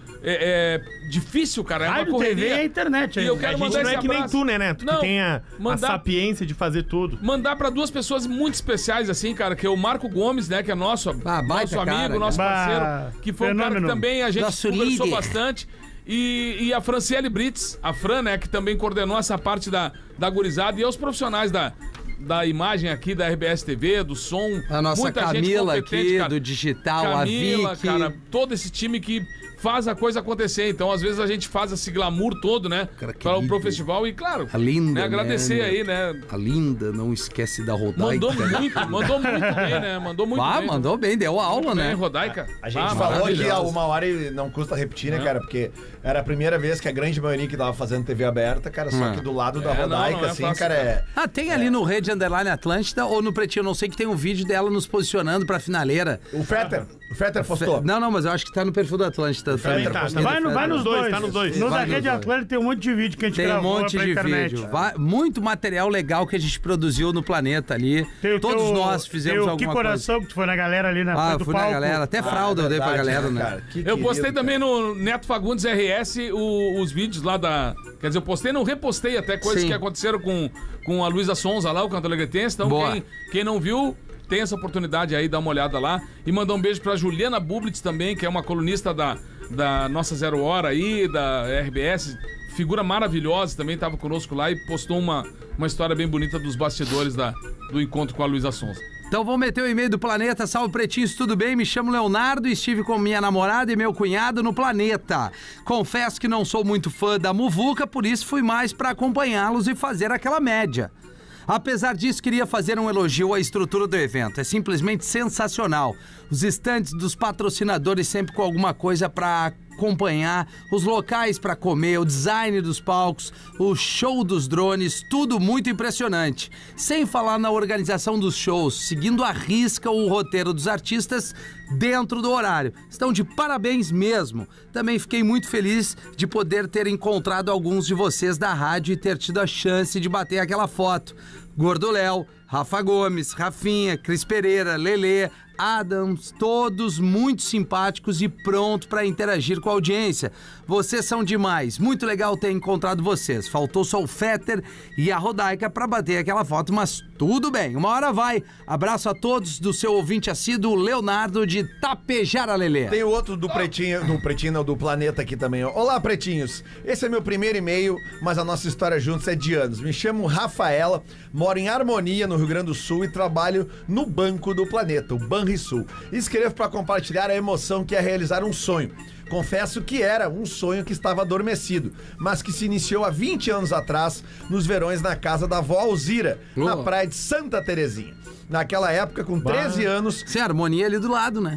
é, é, difícil, cara. É uma Rádio, T V correria. e a internet. E aí. eu A quero gente mandar não é esse que nem abraço. tu, né, Neto? Não, que tem a, mandar- a sapiência de fazer tudo. Mandar pra duas pessoas muito especiais, assim, cara, que é o Marco Gomes, né, que é nosso, Ah, baita nosso amigo, cara, nosso Bah, parceiro, que foi um cara que fenômeno. também a gente Nosso conversou líder. bastante. E, e a Franciele Brits, a Fran, né, que também coordenou essa parte da, da gurizada, e aos profissionais da, da imagem aqui da R B S T V, do som. A nossa muita gente Camila competente, aqui, cara. do digital, Camila, a Vicky. cara, todo esse time que faz a coisa acontecer. Então, às vezes, a gente faz esse glamour todo, né, Cara, para o querido. pro festival. E, claro, A linda, né, agradecer né? aí, né. A linda, não esquece da Rodaica. Mandou muito, mandou muito bem, né? Mandou muito Ah, bem. mandou bem, deu aula, Bem, né? Rodaica. A gente Ah, falou aqui há maravilhosa. uma hora e não custa repetir, né, cara? Porque era a primeira vez que a grande maioria que tava fazendo T V aberta, cara, só Hum. que do lado da É, não, Rodaica, não é assim, fácil, cara, é... Ah, tem ali no Rede Underline Atlântida ou no Pretinho, eu não sei, que tem um vídeo dela nos posicionando pra finaleira. O Fetter, o Fetter postou. Não, não, mas eu acho que tá no perfil da Atlântida. Fetter Tá, postou. Vai, no, vai nos dois. Tá nos dois. No Vai da nos Rede dois. Atlântica tem um monte de vídeo que a gente Tem um gravou monte pra de internet. vídeo. Va- muito material legal que a gente produziu no planeta ali. Tem o Todos teu- nós tem fizemos o alguma Que coisa. Coração, que tu foi na galera ali na Ah, frente do fui palco. na galera. Até fralda eu dei pra Verdade, galera, né? cara? Que Eu querido, postei cara. também no Neto Fagundes R S o- os vídeos lá da. Quer dizer, eu postei, não repostei até coisas Sim. que aconteceram com, com a Luísa Sonza lá, o cantor alegretense. Então, Boa. quem, quem não viu, tem essa oportunidade aí, dá uma olhada lá. E mandar um beijo pra Juliana Bublitz também, que é uma colunista da, da Nossa Zero Hora aí, da R B S. Figura maravilhosa, também estava conosco lá e postou uma, uma história bem bonita dos bastidores da, do encontro com a Luísa Sonza. Então vamos meter o e-mail do Planeta. Salve, pretinhos, tudo bem? Me chamo Leonardo e estive com minha namorada e meu cunhado no Planeta. Confesso que não sou muito fã da muvuca, por isso fui mais para acompanhá-los e fazer aquela média. Apesar disso, queria fazer um elogio à estrutura do evento. É simplesmente sensacional. Os estandes dos patrocinadores sempre com alguma coisa para acompanhar, os locais para comer, o design dos palcos, o show dos drones, tudo muito impressionante. Sem falar na organização dos shows, seguindo à risca o roteiro dos artistas dentro do horário. Estão de parabéns mesmo. Também fiquei muito feliz de poder ter encontrado alguns de vocês da rádio e ter tido a chance de bater aquela foto. Gordo Léo, Rafa Gomes, Rafinha, Cris Pereira, Lelê, Adams, todos muito simpáticos e pronto para interagir com a audiência. Vocês são demais, muito legal ter encontrado vocês. Faltou só o Fetter e a Rodaica para bater aquela foto, mas tudo bem, uma hora vai. Abraço a todos do seu ouvinte assíduo, Leonardo de Tapejara, Lelê. Tem outro do Pretinho, do Pretinho, não, do Planeta aqui também. Ó. Olá, Pretinhos. Esse é meu primeiro e-mail, mas a nossa história juntos é de anos. Me chamo Rafaela, moro em Harmonia, no Rio Grande do Sul, e trabalho no Banco do Planeta, o Banrisul. Escrevo para compartilhar a emoção que é realizar um sonho. Confesso que era um sonho que estava adormecido, mas que se iniciou há vinte anos atrás, nos verões na casa da avó Alzira, na Oh. praia de Santa Terezinha. Naquela época, com treze anos, Sim, a harmonia ali do lado, né? é,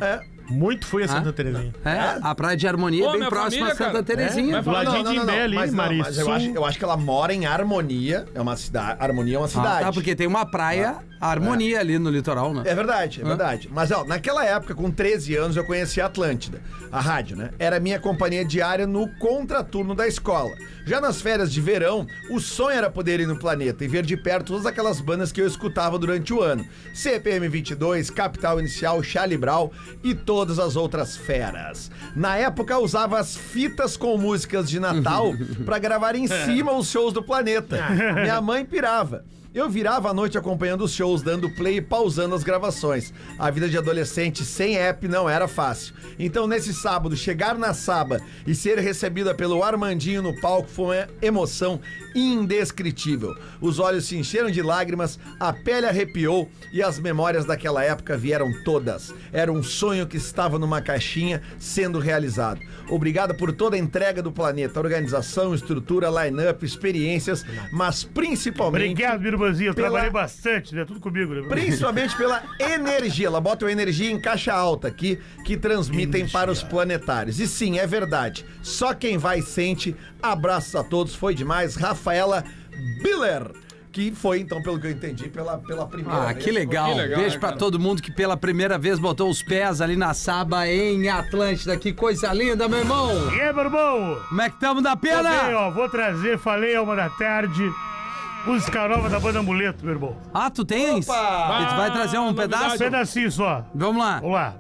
Muito fui a Santa Ah? Terezinha. É, a Praia de Harmonia Pô, é bem minha próxima família, a Santa cara. Terezinha. É, Do ladinho de Imbé ali, mas, não, Marisul. mas eu, acho, eu acho que ela mora em Harmonia, é uma cidade. Harmonia é uma Ah, cidade. tá, porque tem uma praia Harmonia ali no litoral, né? É verdade, é verdade. Mas, ó, naquela época, com treze anos, eu conheci a Atlântida, a rádio, né? Era a minha companhia diária no contraturno da escola. Já nas férias de verão, o sonho era poder ir no Planeta e ver de perto todas aquelas bandas que eu escutava durante o ano. C P M vinte e dois, Capital Inicial, Charlie Brown e todas as outras feras. Na época, eu usava as fitas com músicas de Natal pra gravar em cima os shows do Planeta. Minha mãe pirava. Eu virava a noite acompanhando os shows, dando play e pausando as gravações. A vida de adolescente sem app não era fácil. Então, nesse sábado, chegar na Saba e ser recebida pelo Armandinho no palco foi uma emoção indescritível. Os olhos se encheram de lágrimas, a pele arrepiou e as memórias daquela época vieram todas. Era um sonho que estava numa caixinha sendo realizado. Obrigado por toda a entrega do Planeta, organização, estrutura, line-up, experiências, mas principalmente... Obrigado, minha irmãzinha. Eu Pela- trabalhei bastante, né? Tudo comigo, né? Principalmente pela energia. Ela bota a energia em caixa alta aqui, que transmitem Energia. para os planetários. E sim, é verdade. Só quem vai sente. Abraços a todos, foi demais. Rafaela Biller, que foi, então, pelo que eu entendi, pela, pela primeira Ah, vez. que legal. Que legal, Beijo né, pra cara? todo mundo que pela primeira vez botou os pés ali na Saba em Atlântida. Que coisa linda, meu irmão. E aí, meu irmão? Como é que tamo da Tô bem, pena? ó. Vou trazer, falei a uma da tarde, música nova da banda Amuleto, meu irmão. Ah, tu tens? Opa! E tu vai trazer um novidade. pedaço? Um pedacinho só. Vamos lá. Vamos lá.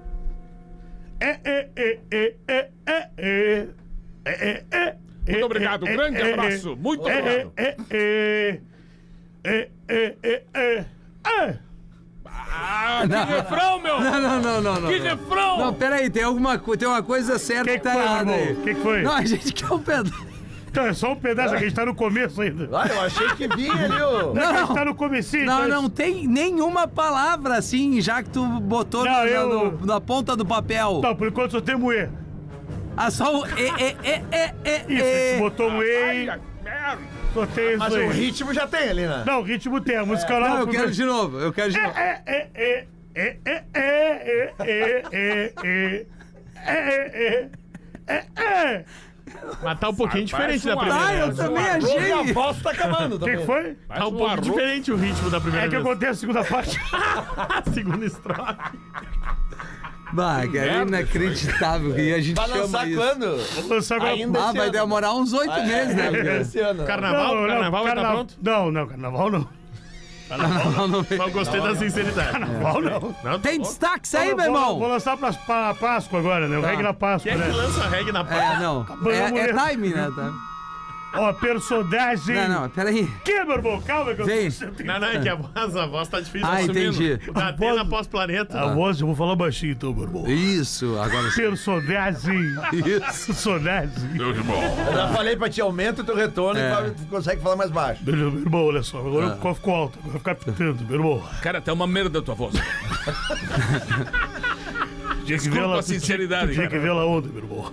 É, é, é, é, é, é, é. É, é, é. Muito obrigado, É, é, grande é, abraço. é, Muito é, obrigado. É, é, é, é, é, é, é. Ah, que refrão, meu! Não, não, não, não, não. Que refrão! Não, peraí, tem alguma coisa, tem uma coisa certa Que que, que tá foi, errada meu aí. irmão? Que que foi? Não, a gente quer um pedaço. Então, é só um pedaço aqui, a gente tá no começo ainda. Ah, eu achei que vinha ali, ô. Não, a gente tá no comecinho. Não, então não tem nenhuma palavra assim, já que tu botou Não, na, eu- no- na ponta do papel. Não, por enquanto só tem um E. Ah, só o e, e, e, e, e, Isso, a gente e. botou um Ai, E, ai, merda. só tem isso Mas o aí. ritmo já tem ali, né? Não, o ritmo tem, a música nova. Não, eu quero primeiro. de novo, eu quero de novo. É, é, é, é, é, é, é, é, é, é, é, é, é, é. Mas tá um pouquinho Parece diferente da um primeira Ah, eu vez. também E a achei. voz tá acabando O que também. que foi? Tá um um pouco arroz. diferente o ritmo da primeira É que vez. acontece a segunda parte. A segunda estrofe. Bah, cara, é merda, inacreditável que a gente Vai chama lançar isso. quando? Vou lançar agora. Ainda Ah, esse vai ano. demorar uns oito meses, né? É, Porque- esse ano. Carnaval? Não, não, Carnaval vai estar carna- pronto? Não, não, carnaval não. Não, não vem. Mas gostei da sinceridade. Carnaval não. Não, tá Tem bom. destaques aí, Vou- meu Vou, vou irmão? lançar pra, pra Páscoa agora, né? O reggae na Páscoa, Quem é que né? lança reggae na paz? É, não. É, é timing, né? Tá? Ó, personagem. Não, não, peraí. Que, meu irmão? Calma que eu Vem. Não, não, é que a voz, a voz tá difícil. Ah, assumindo. entendi. O da Atena pós-planeta. A voz, eu vou falar baixinho então, meu irmão. Isso, agora sim. Personagem. Isso. Personagem. Meu irmão. Eu já falei pra ti, aumenta o teu retorno É. e fala- consegue falar mais baixo. Meu meu irmão, olha só. Agora Ah. eu ficou alto. Agora vai ficar pitando, meu irmão. Cara, até uma merda da tua voz. Tinha que ver Desculpa ela, a sinceridade, Tinha que cara. ver ela ontem, meu irmão.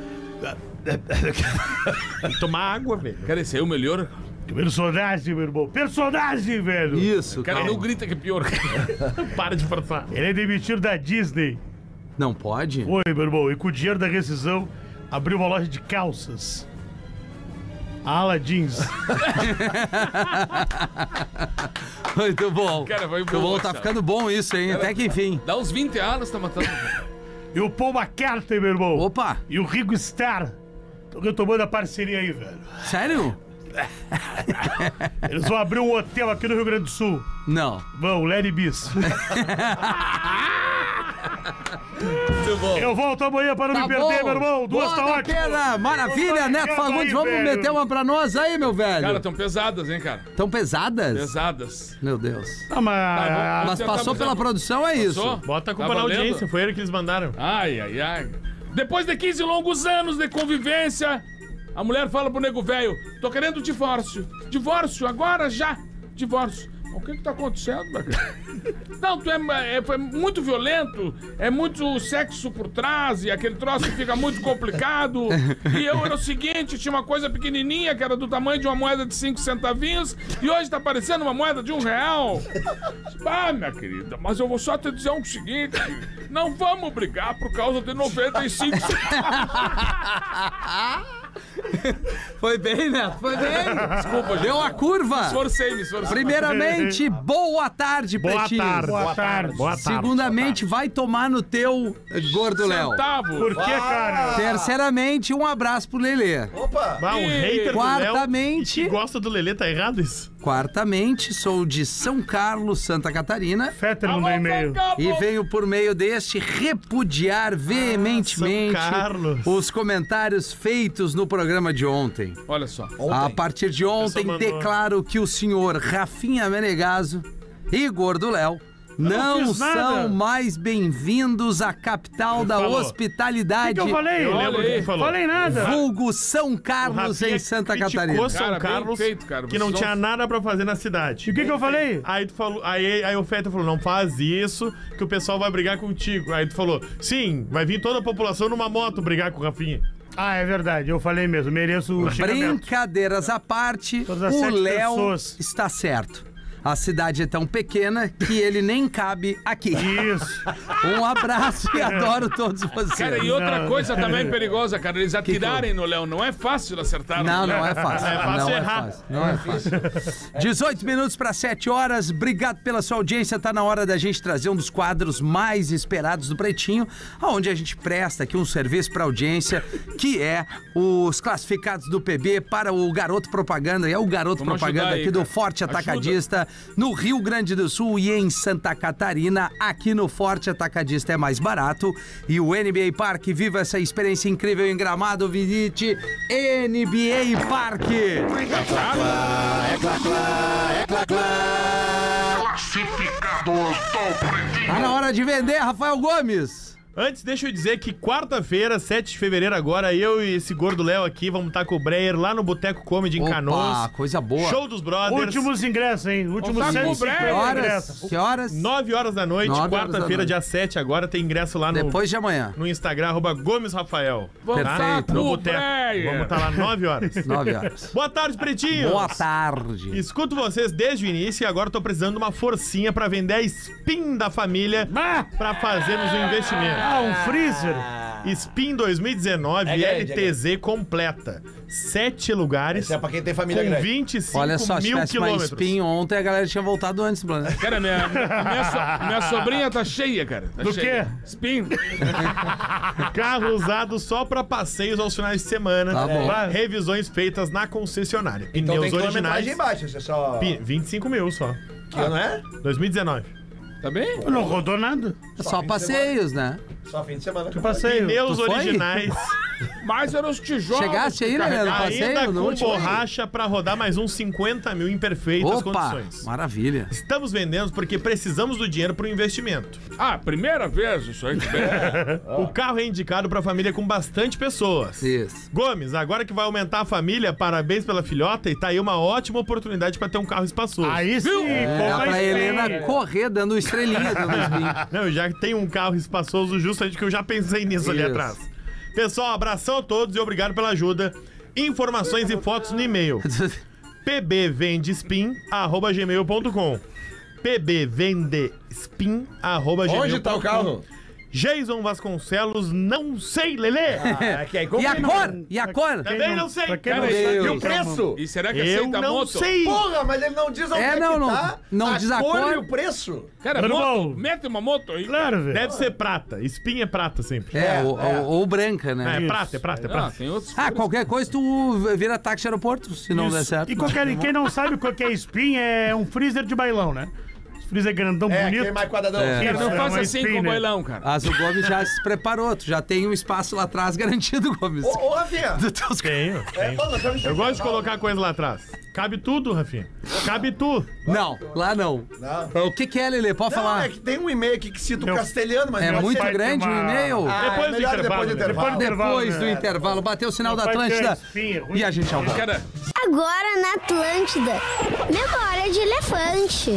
Tem que tomar água, velho. Cara, esse aí é o melhor. Personagem, meu irmão. Personagem, velho. Isso, Cara, calma. não grita que é pior. Para de forçar. Ele é demitido da Disney. Não pode? Foi, meu irmão. E com o dinheiro da rescisão, abriu uma loja de calças. A Ala Jeans. Muito bom. Cara, foi Muito boa, bom, tá cara. ficando bom isso, hein? Até que enfim. Dá uns vinte anos, tá matando. E o Paul McCartney, meu irmão. Opa, E o Ringo Starr. Estão retomando a parceria aí, velho. sério? Eles vão abrir um hotel aqui no Rio Grande do Sul. Não. Vão, Larry Bis. Muito bom. Eu volto amanhã para não Tá me perder, bom. meu irmão. Duas Boa tá da ótimo. pena. Maravilha, Vamos Neto aí, Fagundes. Vamos velho. meter uma pra nós aí, meu velho. Cara, tão pesadas, hein, cara? Tão pesadas? Pesadas. Meu Deus. Não, mas... Tá bom. Mas tentar passou buscar- pela produção, é isso. Passou? Bota a culpa Tá na valendo? audiência, foi ele que eles mandaram. Ai, ai, ai. Depois de quinze longos anos de convivência, a mulher fala pro nego velho: tô querendo divórcio. Divórcio, agora já. divórcio. O que que tá acontecendo, meu cara? Não, tu é, é, é muito violento, é muito sexo por trás, e aquele troço fica muito complicado. E eu era o seguinte, tinha uma coisa pequenininha, que era do tamanho de uma moeda de cinco centavinhos, e hoje tá parecendo uma moeda de um real. Ah, minha querida, mas eu vou só te dizer o seguinte, não vamos brigar por causa de noventa e cinco centavos. Foi bem, Neto, foi bem. Desculpa, deu a curva. Me esforcei, me esforcei. Primeiramente, boa tarde, Boa pretinho. tarde. Boa tarde. Boa tarde. Segundamente, vai tomar no teu gordo Léo. Centavo. Por que, cara? Terceiramente, um abraço pro Lelê. Opa! Ah, um E- hater do Léo Quartamente- que gosta do Lelê, tá errado isso? Quartamente, sou de São Carlos, Santa Catarina. Fetter mandou e-mail. E venho por meio deste repudiar veementemente São Carlos. os comentários feitos no programa de ontem. Olha só. A partir de ontem, mandou. declaro que o senhor Rafinha Menegaso e Gordo Léo não fiz nada. são mais bem-vindos à capital da falou. O hospitalidade, que eu falei? Eu Olha lembro aí. que tu falou. Falei nada. vulgo São Carlos, Rafinha em Santa criticou Catarina. São Cara, bem Carlos, feito, cara. que não Vocês tinha vão- nada pra fazer na E cidade. o que, que eu falei? Aí tu falou, aí, aí o Fetter falou, não faz isso, que o pessoal vai brigar contigo. Aí tu falou, sim, vai vir toda a população numa moto brigar com o Rafinha. Ah, é verdade. Eu falei mesmo. Mereço o xingamento. Brincadeiras à parte, Todas as o sete Léo pessoas. está certo. A cidade é tão pequena que ele nem cabe aqui. Isso. Um abraço e adoro todos vocês. Cara, e outra Não. coisa também perigosa, cara, eles atirarem no Léo. Não é fácil acertar no Não, Léo. não é fácil. É fácil não errar. É fácil. Não é fácil. dezoito minutos para sete horas. Obrigado pela sua audiência. Tá na hora da gente trazer um dos quadros mais esperados do Pretinho, onde a gente presta aqui um serviço para audiência, que é os classificados do P B para o Garoto Propaganda. É o Garoto Vamos Propaganda ajudar aí, aqui do cara. Forte Ajuda. Atacadista, no Rio Grande do Sul e em Santa Catarina. Aqui no Forte Atacadista é mais barato. E o N B A Park, viva essa experiência incrível em Gramado. Visite N B A Park. Tá na hora de vender, Rafael Gomes. Antes, deixa eu dizer que quarta-feira, sete de fevereiro agora, eu e esse gordo Léo aqui vamos estar com o Breyer lá no Boteco Comedy em Opa, Canoas. coisa boa. Show dos Brothers. Últimos ingressos, hein? Últimos Tá com cento e o Breyer. Que cinquenta horas? ingressos. Que horas? nove horas da noite, Nove horas da quarta-feira, noite. dia sete agora, tem ingresso lá no, Depois de amanhã. no Instagram, arroba Gomes Rafael. Vamos tá? Perfeito. No com o Boteco. Breyer. Vamos estar lá nove horas. Nove horas. Boa tarde, pretinhos. Boa tarde. Escuto vocês desde o início e agora tô precisando de uma forcinha pra vender a Spin da família Ah, pra fazermos um investimento. ah, um freezer. Spin dois mil e dezenove É grande, L T Z completa. Sete lugares Isso é pra quem tem família com grande. vinte e cinco Olha só, se mil tivesse mais quilômetros. spin ontem, a galera tinha voltado antes do planeta. Cara, minha, minha, so- minha sobrinha tá cheia, cara. Tá Do cheia. quê? Spin. Carro usado só pra passeios aos finais de semana. Tá bom. Pra revisões feitas na concessionária. Então Pneus tem originais. quilometragem baixa, você só... pi- vinte e cinco mil só. Que ano é? dois mil e dezenove. Tá bem? Não rodou nada. É só passeios, né? Só fim de semana. Que passeio. Pneus Tu foi? originais. Mas eram os tijolos. Chegasse aí, né, no Ainda passeio? No com último? borracha pra rodar mais uns cinquenta mil em perfeitas Opa, condições. maravilha. Estamos vendendo porque precisamos do dinheiro para o investimento. Ah, primeira vez isso aí. O carro é indicado para família com bastante pessoas. Isso. Gomes, agora que vai aumentar a família, parabéns pela filhota e tá aí uma ótima oportunidade para ter um carro espaçoso. Aí sim, É compra pra spin. Helena correr dando estrelinha dando spin. Não, já que tem um carro espaçoso, justamente que eu já pensei nisso ali Isso. atrás. Pessoal, abração a todos e obrigado pela ajuda. Informações e fotos no e-mail pbvendespin arroba gmail ponto com pbvendespin arroba gmail ponto com. Onde tá o carro? Jason Vasconcelos, não sei, Lelê. Ah, é que aí E a combinou. cor? E a cor? Também não sei. Pra quem Cara, não Deus. sabe, E o preço? E será que Eu aceita não moto? sei. Porra, mas ele não diz onde É, é, não, que não- tá não a diz a cor cor. e o preço. Cara, Normal. moto, mete uma moto aí. Claro, velho. Deve ser prata. Espinha é prata sempre. É, É, ou, é. ou- ou branca, né? É, Isso. prata, é prata, é Ah, prata. tem outros. Ah, qualquer coisa tu vira táxi aeroporto, se não der certo. E qualquer, quem não sabe o que é spin é um freezer de bailão, né? Freezer grandão É, bonito. aquele mais quadradão. É. Cara, não É, faça uma assim spin, com o né? bailão, cara. Mas o Gomes já se preparou, tu já tem um espaço lá atrás garantido, Gomes. Ô, ô, Rafinha. Dos teus... Tenho, É, tenho. mano, nós estamos Eu gosto de intervalo. colocar coisa lá atrás. Cabe tudo, Rafinha. Cabe tudo. Não, lá não. Não. O que que é, Lelê? Pode Não, falar. é que tem um e-mail aqui que cita o Eu- castelhano, mas É não muito vai ter grande o uma- e-mail. Ah, Depois é do melhor intervalo, depois do né? intervalo. Depois do intervalo, Depois do né? intervalo, bateu o sinal da Vai ter Atlântida spin, é ruim. e a gente já volta. Cara, Agora na Atlântida. Memória de elefante.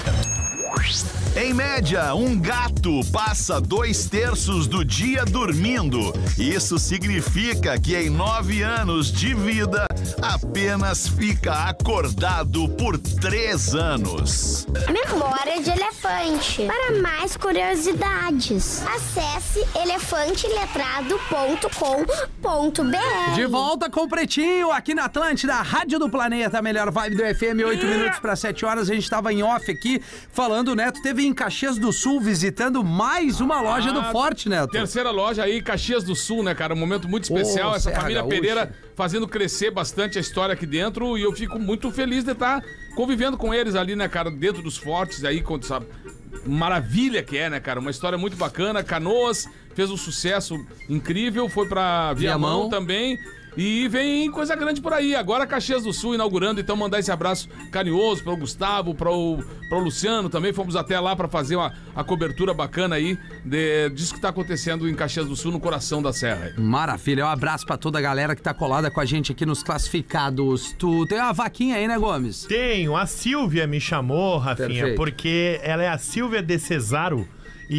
Em média, um gato passa dois terços do dia dormindo. Isso significa que em nove anos de vida, apenas fica acordado por três anos. Memória de elefante. Para mais curiosidades, acesse elefante letrado ponto com ponto b r. De volta com o Pretinho, aqui na Atlântida, Rádio do Planeta, a melhor vibe do F M, oito minutos para sete horas. A gente tava em off aqui, falando, o Neto teve em Caxias do Sul, visitando mais uma loja ah, do Forte, Neto. Terceira loja aí, Caxias do Sul, né, cara? Um momento muito especial. Oh, essa Serra família Gaúcha. Pereira fazendo crescer bastante a história aqui dentro. E eu fico muito feliz de estar convivendo com eles ali, né, cara? Dentro dos Fortes aí, com essa maravilha que é, né, cara? Uma história muito bacana. Canoas fez um sucesso incrível. Foi pra Viamão, Viamão também. E vem coisa grande por aí. Agora Caxias do Sul inaugurando, então mandar esse abraço carinhoso para o Gustavo, para o Luciano também. Fomos até lá para fazer uma, a cobertura bacana aí de, disso que tá acontecendo em Caxias do Sul, no coração da serra. Maravilha, um abraço para toda a galera que tá colada com a gente aqui nos classificados. Tu tem uma vaquinha aí, né, Gomes? Tenho, a Silvia me chamou, Rafinha, Perfeito. Porque ela é a Silvia de Cesaro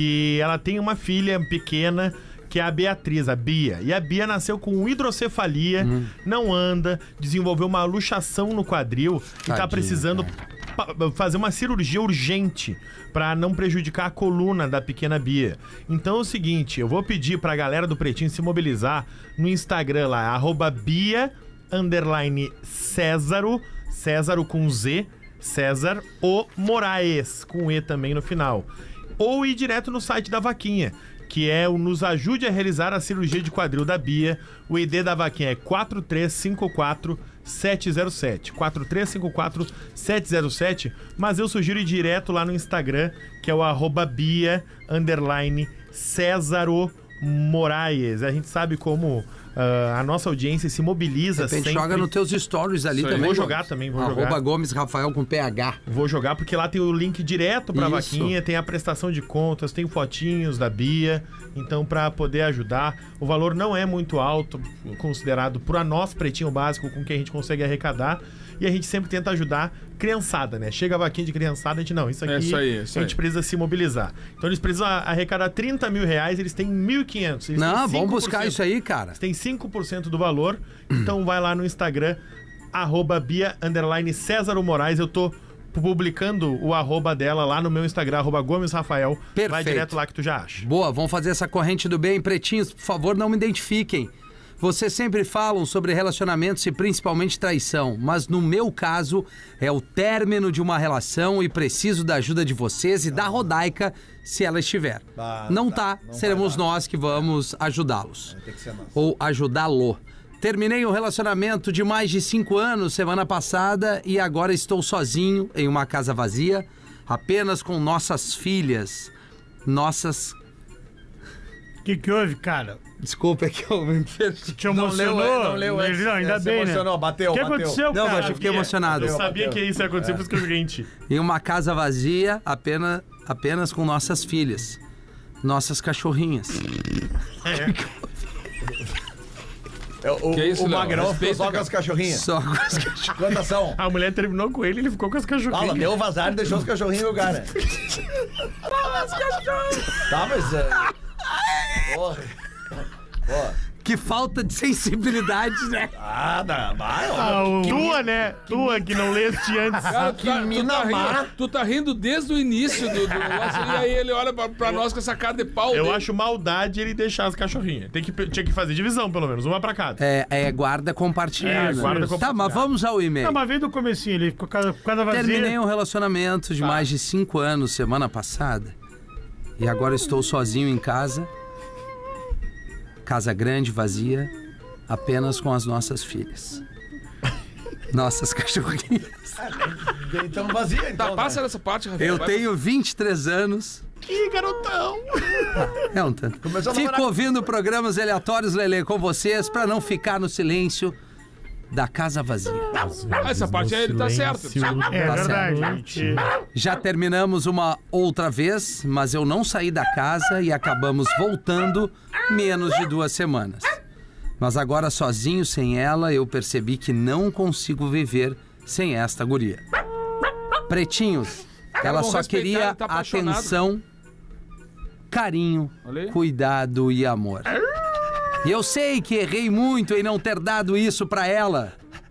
e ela tem uma filha pequena, que é a Beatriz, a Bia. E a Bia nasceu com hidrocefalia, hum. não anda, desenvolveu uma luxação no quadril Tadinha, e tá precisando pa- fazer uma cirurgia urgente pra não prejudicar a coluna da pequena Bia. Então é o seguinte, eu vou pedir pra galera do Pretinho se mobilizar no Instagram lá, arroba Bia, underline Césaro, Césaro com Z, César O Moraes, com E também no final. Ou ir direto no site da vaquinha, que é o Nos Ajude a Realizar a Cirurgia de Quadril da Bia. O I D da vaquinha é quatro três cinco quatro sete zero sete. quatro três cinco quatro sete zero sete, mas eu sugiro ir direto lá no Instagram, que é o arroba Bia, underline Césaro Moraes. A gente sabe como uh, a nossa audiência se mobiliza de repente sempre. Joga nos teus stories ali também. Vou jogar também, vou arroba jogar. Gomes Rafael com P H. Vou jogar porque lá tem o link direto pra Isso. vaquinha, tem a prestação de contas, tem fotinhos da Bia. Então, pra poder ajudar, o valor não é muito alto, considerado por a nosso Pretinho Básico, com que a gente consegue arrecadar. E a gente sempre tenta ajudar criançada, né? Chega a vaquinha de criançada, a gente não, isso aqui é isso aí, isso a gente aí. precisa se mobilizar. Então eles precisam arrecadar trinta mil reais, eles têm mil e quinhentos. Não, vamos buscar isso aí, cara. Eles têm cinco por cento do valor, então vai lá no Instagram, arroba Bia, underline César Moraes, eu tô publicando o arroba dela lá no meu Instagram, arroba Gomes Rafael. Perfeito. Vai direto lá que tu já acha. Boa, vamos fazer essa corrente do bem. Pretinhos, por favor, não me identifiquem. Vocês sempre falam sobre relacionamentos e principalmente traição, mas no meu caso é o término de uma relação e preciso da ajuda de vocês e da Rodaica se ela estiver. Ah, não tá, não seremos nós que vamos ajudá-los. Vai ter que ser nós. Ou ajudá-lo. Terminei um relacionamento de mais de cinco anos semana passada e agora estou sozinho em uma casa vazia, apenas com nossas filhas. Nossas... O que que houve, cara? Desculpa, é que eu me perdi. Te emocionou? Não leu, não leu antes. Não, ainda se bem, emocionou, né? bateu, O que bateu. aconteceu, Não, cara? mas eu fiquei emocionado. Eu sabia que isso ia acontecer, por isso que eu joguei em ti. Em uma casa vazia, apenas, apenas com nossas filhas. Nossas cachorrinhas. É, o Que isso, o Léo? Magrão ficou Respeita, só com cara. as cachorrinhas. Só com as cachorrinhas. Quantas são? A mulher terminou com ele, ele ficou com as cachorrinhas. Fala, deu vazar e deixou os cachorrinhos no lugar, né? Tá, mas... É... Porra. Porra. Que falta de sensibilidade, né? Ah, dá, vai, Ah, ó. o... Tua, né? Tua que não leste antes. Cara, tu, tá, tu, mina tá má. rindo, tu tá rindo desde o início do, do negócio e aí ele olha pra, pra nós com essa cara de pau Eu dele. acho maldade ele deixar as cachorrinhas. Tem que, tinha que fazer divisão, pelo menos, uma pra cada. É, é guarda compartilhada. É, guarda Tá, compartilhada. mas vamos ao e-mail. Não, mas vem do comecinho, ele ficou com a casa vazia. Terminei um relacionamento Tá. de mais de cinco anos semana passada e agora estou sozinho em casa. Casa grande, vazia, apenas com as nossas filhas. Nossas cachorrinhas. Então vazia, então. Tá, passa né? nessa parte, Rafael. Eu vai- tenho vinte e três anos. Ih, garotão! É um tanto. Começou a Fico namorar. ouvindo programas aleatórios, Lelê, com vocês, pra não ficar no silêncio da casa vazia. Ah, essa parte aí ele tá certo. É Tá verdade. Já terminamos uma outra vez, mas eu não saí da casa e acabamos voltando menos de duas semanas. Mas agora sozinho, sem ela, eu percebi que não consigo viver sem esta guria. Pretinhos, ela vão só respeitar, queria ele tá apaixonado. atenção, carinho, Olha aí. cuidado e amor. E eu sei que errei muito em não ter dado isso pra ela.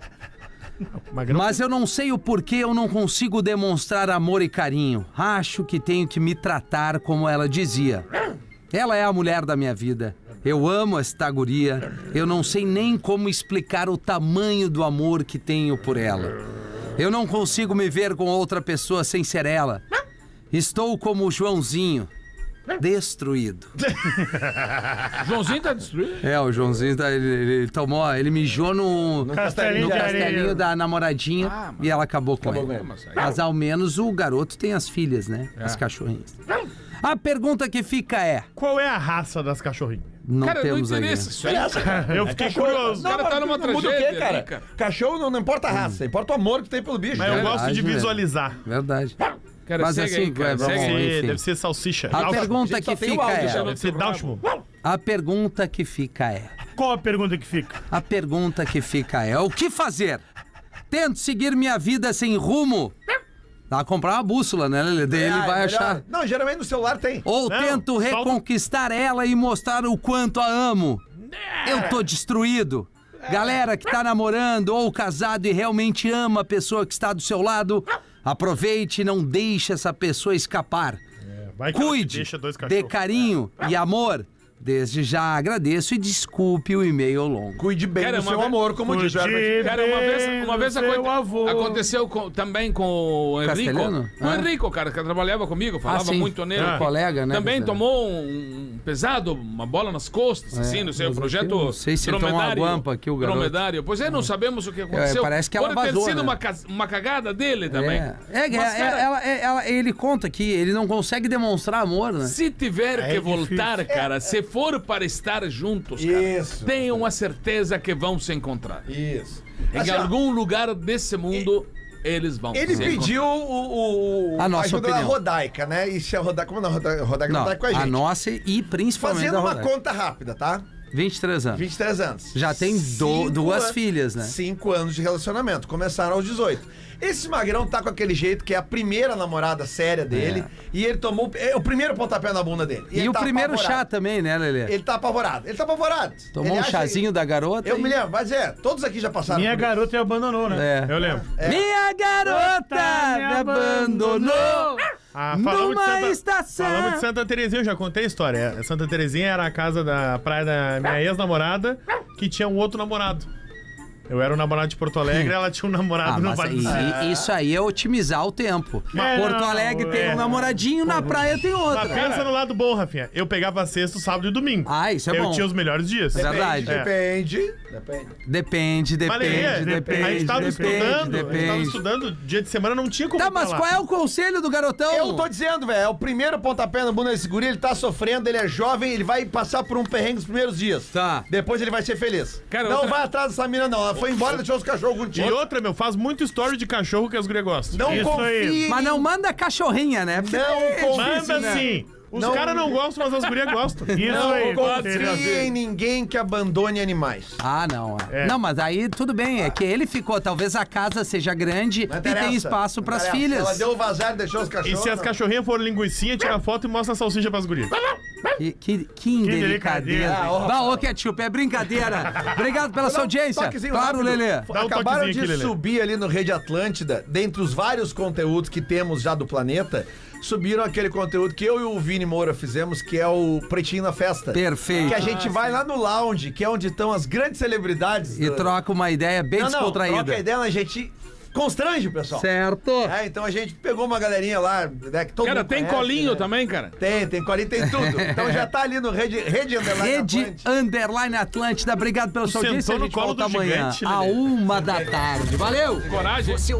Mas eu não sei o porquê eu não consigo demonstrar amor e carinho. Acho que tenho que me tratar como ela dizia. Ela é a mulher da minha vida. Eu amo esta guria. Eu não sei nem como explicar o tamanho do amor que tenho por ela. Eu não consigo me ver com outra pessoa sem ser ela. Estou como o Joãozinho, destruído. Joãozinho tá destruído? É, o Joãozinho, tá, ele, ele tomou, ele mijou no, Castelinho no de castelinho areia. da namoradinha Ah, e ela acabou com Acabou ele. com ele. Mas aí- Mas ao menos o garoto tem as filhas, né? As cachorrinhas. A pergunta que fica é: Qual é a raça das cachorrinhas? não Cara, não temos aí. interessa né? isso aí. Eu fiquei curioso. O cara tá numa Não muda o tragédia quê, cara? ali, cara. Cachorro não, não importa a raça, importa o amor que tem pelo bicho. Mas eu cara. gosto de Verdade, visualizar. Verdade. Cara, Mas segue assim, aí, cara, é, vamos segue lá. aí. enfim. Deve ser salsicha. A Dá- pergunta gente só que tem o fica áudio é: já. Deve ser Dauchmo. a pergunta que fica é: Qual a pergunta que fica? a pergunta que fica é: o que fazer? Tento seguir minha vida sem rumo. Dá pra comprar uma bússola, né, Lelê? Daí ele Ah, vai é achar. melhor. Não, geralmente no celular tem. Ou Não, tento solta- reconquistar ela e mostrar o quanto a amo. Eu tô destruído. Galera que tá namorando ou casado e realmente ama a pessoa que está do seu lado, aproveite e não deixe essa pessoa escapar. Vai que ela te Cuide, deixa dois dê cachorros. carinho e amor. Desde já agradeço e desculpe o e-mail longo. Cuide bem Cara, do uma seu vez- amor, como diz o Herbert. Cuide Cara, uma vez, uma vez bem do aconte- seu avô. aconteceu com- também com o Henrico. Castelhano? Com o Ah. Henrico, cara, que trabalhava comigo, falava sim. muito nele. Ah. Colega, né, Também Castelhano? tomou um, um pesado, uma bola nas costas, assim, não sei, o mas projeto aqui eu não sei se ele tomou uma dromedário. guampa aqui, o garoto. Dromedário. Pois é, não sabemos o que aconteceu. É, parece que ela Pode ter vazou, sido né? uma, ca- uma cagada dele também. É, é, Mas, é, cara, ela- é, ela- ele conta que ele não consegue demonstrar amor, né? se tiver É que difícil. voltar, cara, se for para estar juntos, cara, Isso. tenham a certeza que vão se encontrar. Isso. Em Assim, ó, algum lugar desse mundo, eles vão Ele se pediu o, o- A nossa ajuda opinião. da Rodaica, né? E se a Rodaica, como não, a Rodaica, a Rodaica não, Não, tá com a gente. a nossa e principalmente Fazendo a uma Rodaica. conta rápida, tá? vinte e três anos. vinte e três anos. Já tem do- Cinco duas an- filhas, né? Cinco anos de relacionamento. Começaram aos dezoito. Esse magrão tá com aquele jeito que é a primeira namorada séria dele. E ele tomou é, o primeiro pontapé na bunda dele. E, ele o tá primeiro apavorado. chá também, né, Lelê? Ele tá apavorado. Ele tá apavorado. Tomou Ele um acha chazinho da garota. Eu e- me lembro, mas é, todos aqui já passaram. Minha por isso. garota me abandonou, né? É. Eu lembro. Minha garota me abandonou Ah, falamos, de numa Santa, estação. falamos de Santa Terezinha, eu já contei a história. É, Santa Terezinha era a casa da praia da minha ex-namorada, que tinha um outro namorado. Eu era o namorado de Porto Alegre, ela tinha um namorado Ah, no mas Vale do e- Sul. e- isso aí é otimizar o tempo. É, Porto não, Alegre tem é. um namoradinho, na praia tem Mas outra. pensa no lado bom, Rafinha. Eu pegava sexta, sábado e domingo. Ah, isso é eu bom. tinha os melhores dias. É verdade. Depende. Depende. Depende, Mas, depende, Lelê, depende, a gente tava depende, estudando, a gente tava depende. estudando, dia de semana não tinha como Tá, ir pra mas lá. qual é o conselho do garotão? Eu tô dizendo, velho, é o primeiro pontapé na bunda desse guri, ele tá sofrendo, ele é jovem, ele vai passar por um perrengue nos primeiros dias. Tá. Depois ele vai ser feliz. Cara, não outra- vai atrás dessa mina, não. Ela foi embora e deixou os cachorros E contigo. outra, meu, faz muito story de cachorro que as gurias gostam. Não Isso aí. confie. Mas não manda cachorrinha, né? Porque Não é confie. difícil, Manda né? sim. Os Não- caras não gostam, mas as gurias gostam. Isso Não aí. confie em ninguém que abandone animais. Ah, não. É. É. Não, mas aí tudo bem, é que ele ficou. Talvez a casa seja grande Não e interessa, tem espaço não pras interessa. filhas. Ela deu o vazar e deixou os E cachorros. se as não. cachorrinhas forem linguicinha, tira foto e mostra a salsicha pras gurias. Que, que, que indelicadeza. delicadeza. Ah, ó. Bah, ô, Ketchup, é brincadeira. Obrigado pela sua audiência. Toquezinho Claro, rápido. Lelê. Dá um Acabaram toquezinho de aqui, Lelê. subir ali no Rede Atlântida, dentre os vários conteúdos que temos já do planeta, subiram aquele conteúdo que eu e o Vini Moura fizemos, que é o Pretinho na Festa. Perfeito. Que a gente vai lá no lounge, que é onde estão as grandes celebridades. E do- troca uma ideia bem não, não, descontraída. troca a ideia, a gente constrange o pessoal. Certo. É, então a gente pegou uma galerinha lá, né, que todo Cara, mundo tem conhece, colinho né? também, cara? Tem, tem colinho, tem tudo. Então já tá ali no Rede, Rede Underline Rede Atlântida. Underline Atlântida. Obrigado pela sua Sentou audiência. A no gente colo volta do amanhã, gigante, a Lelê. uma da tarde. Valeu! Coragem.